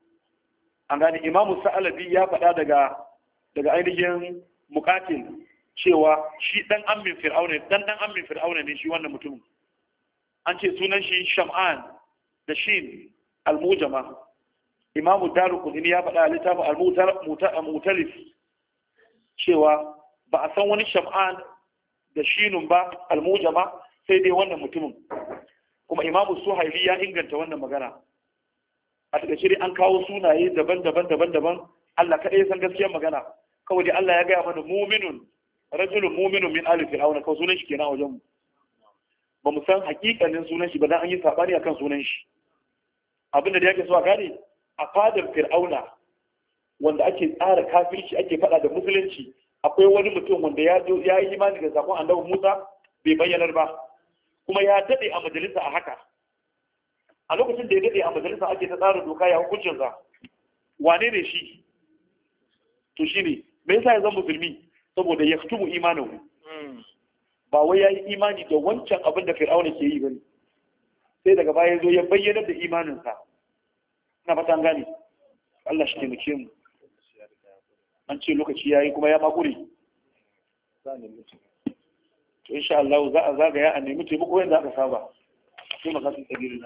An gane Imamu Sa'alabi ya faɗa daga daga ainihin Muqatil cewa shi dan ammin fir'auna dan dan ammin fir'auna ne shi wannan mutumin. An ce sunan shi Sham'an da Shin al-Mujama. Imamu Daruqutni ya faɗa a littafin al-Mutalif cewa ba a san wani Sham'an da Shinun ba al-Mujama sai dai wannan mutumin. Kuma Imamu Suhaili ya inganta wannan magana. A daga shiri an kawo sunaye daban-daban daban-daban, Allah kaɗai ya san gaskiyar magana. Kawai dai Allah ya gaya mana muminun, rajulun muminun min ali fir'auna, kawai sunan shi kenan a wajen mu. Ba mu san hakikanin sunan shi ba, dan an yi sabani akan sunan shi. Abin da yake so a gane, a fadar fir'auna wanda ake tsara kafirci ake faɗa da musulunci, akwai wani mutum wanda ya ya yi imani da sakon annabi Musa bai bayyanar ba, kuma ya dade a majalisa a haka. A lokacin da ya dade a majalisa ake ta tsara doka ya hukuncin sa, wane ne shi? To shine me yasa ya zama musulmi? Saboda ya kutubu imanin, ba wai ya yi imani da wancan abin da fir'auna ke yi bane, sai daga baya zo ya bayyana da imaninsa. Ina fata an gane. Allah shi taimake mu. An ce lokaci yayi kuma ya makure. To insha Allah za a zagaya a nemi taimako yadda aka saba. Sai makasin sabirina.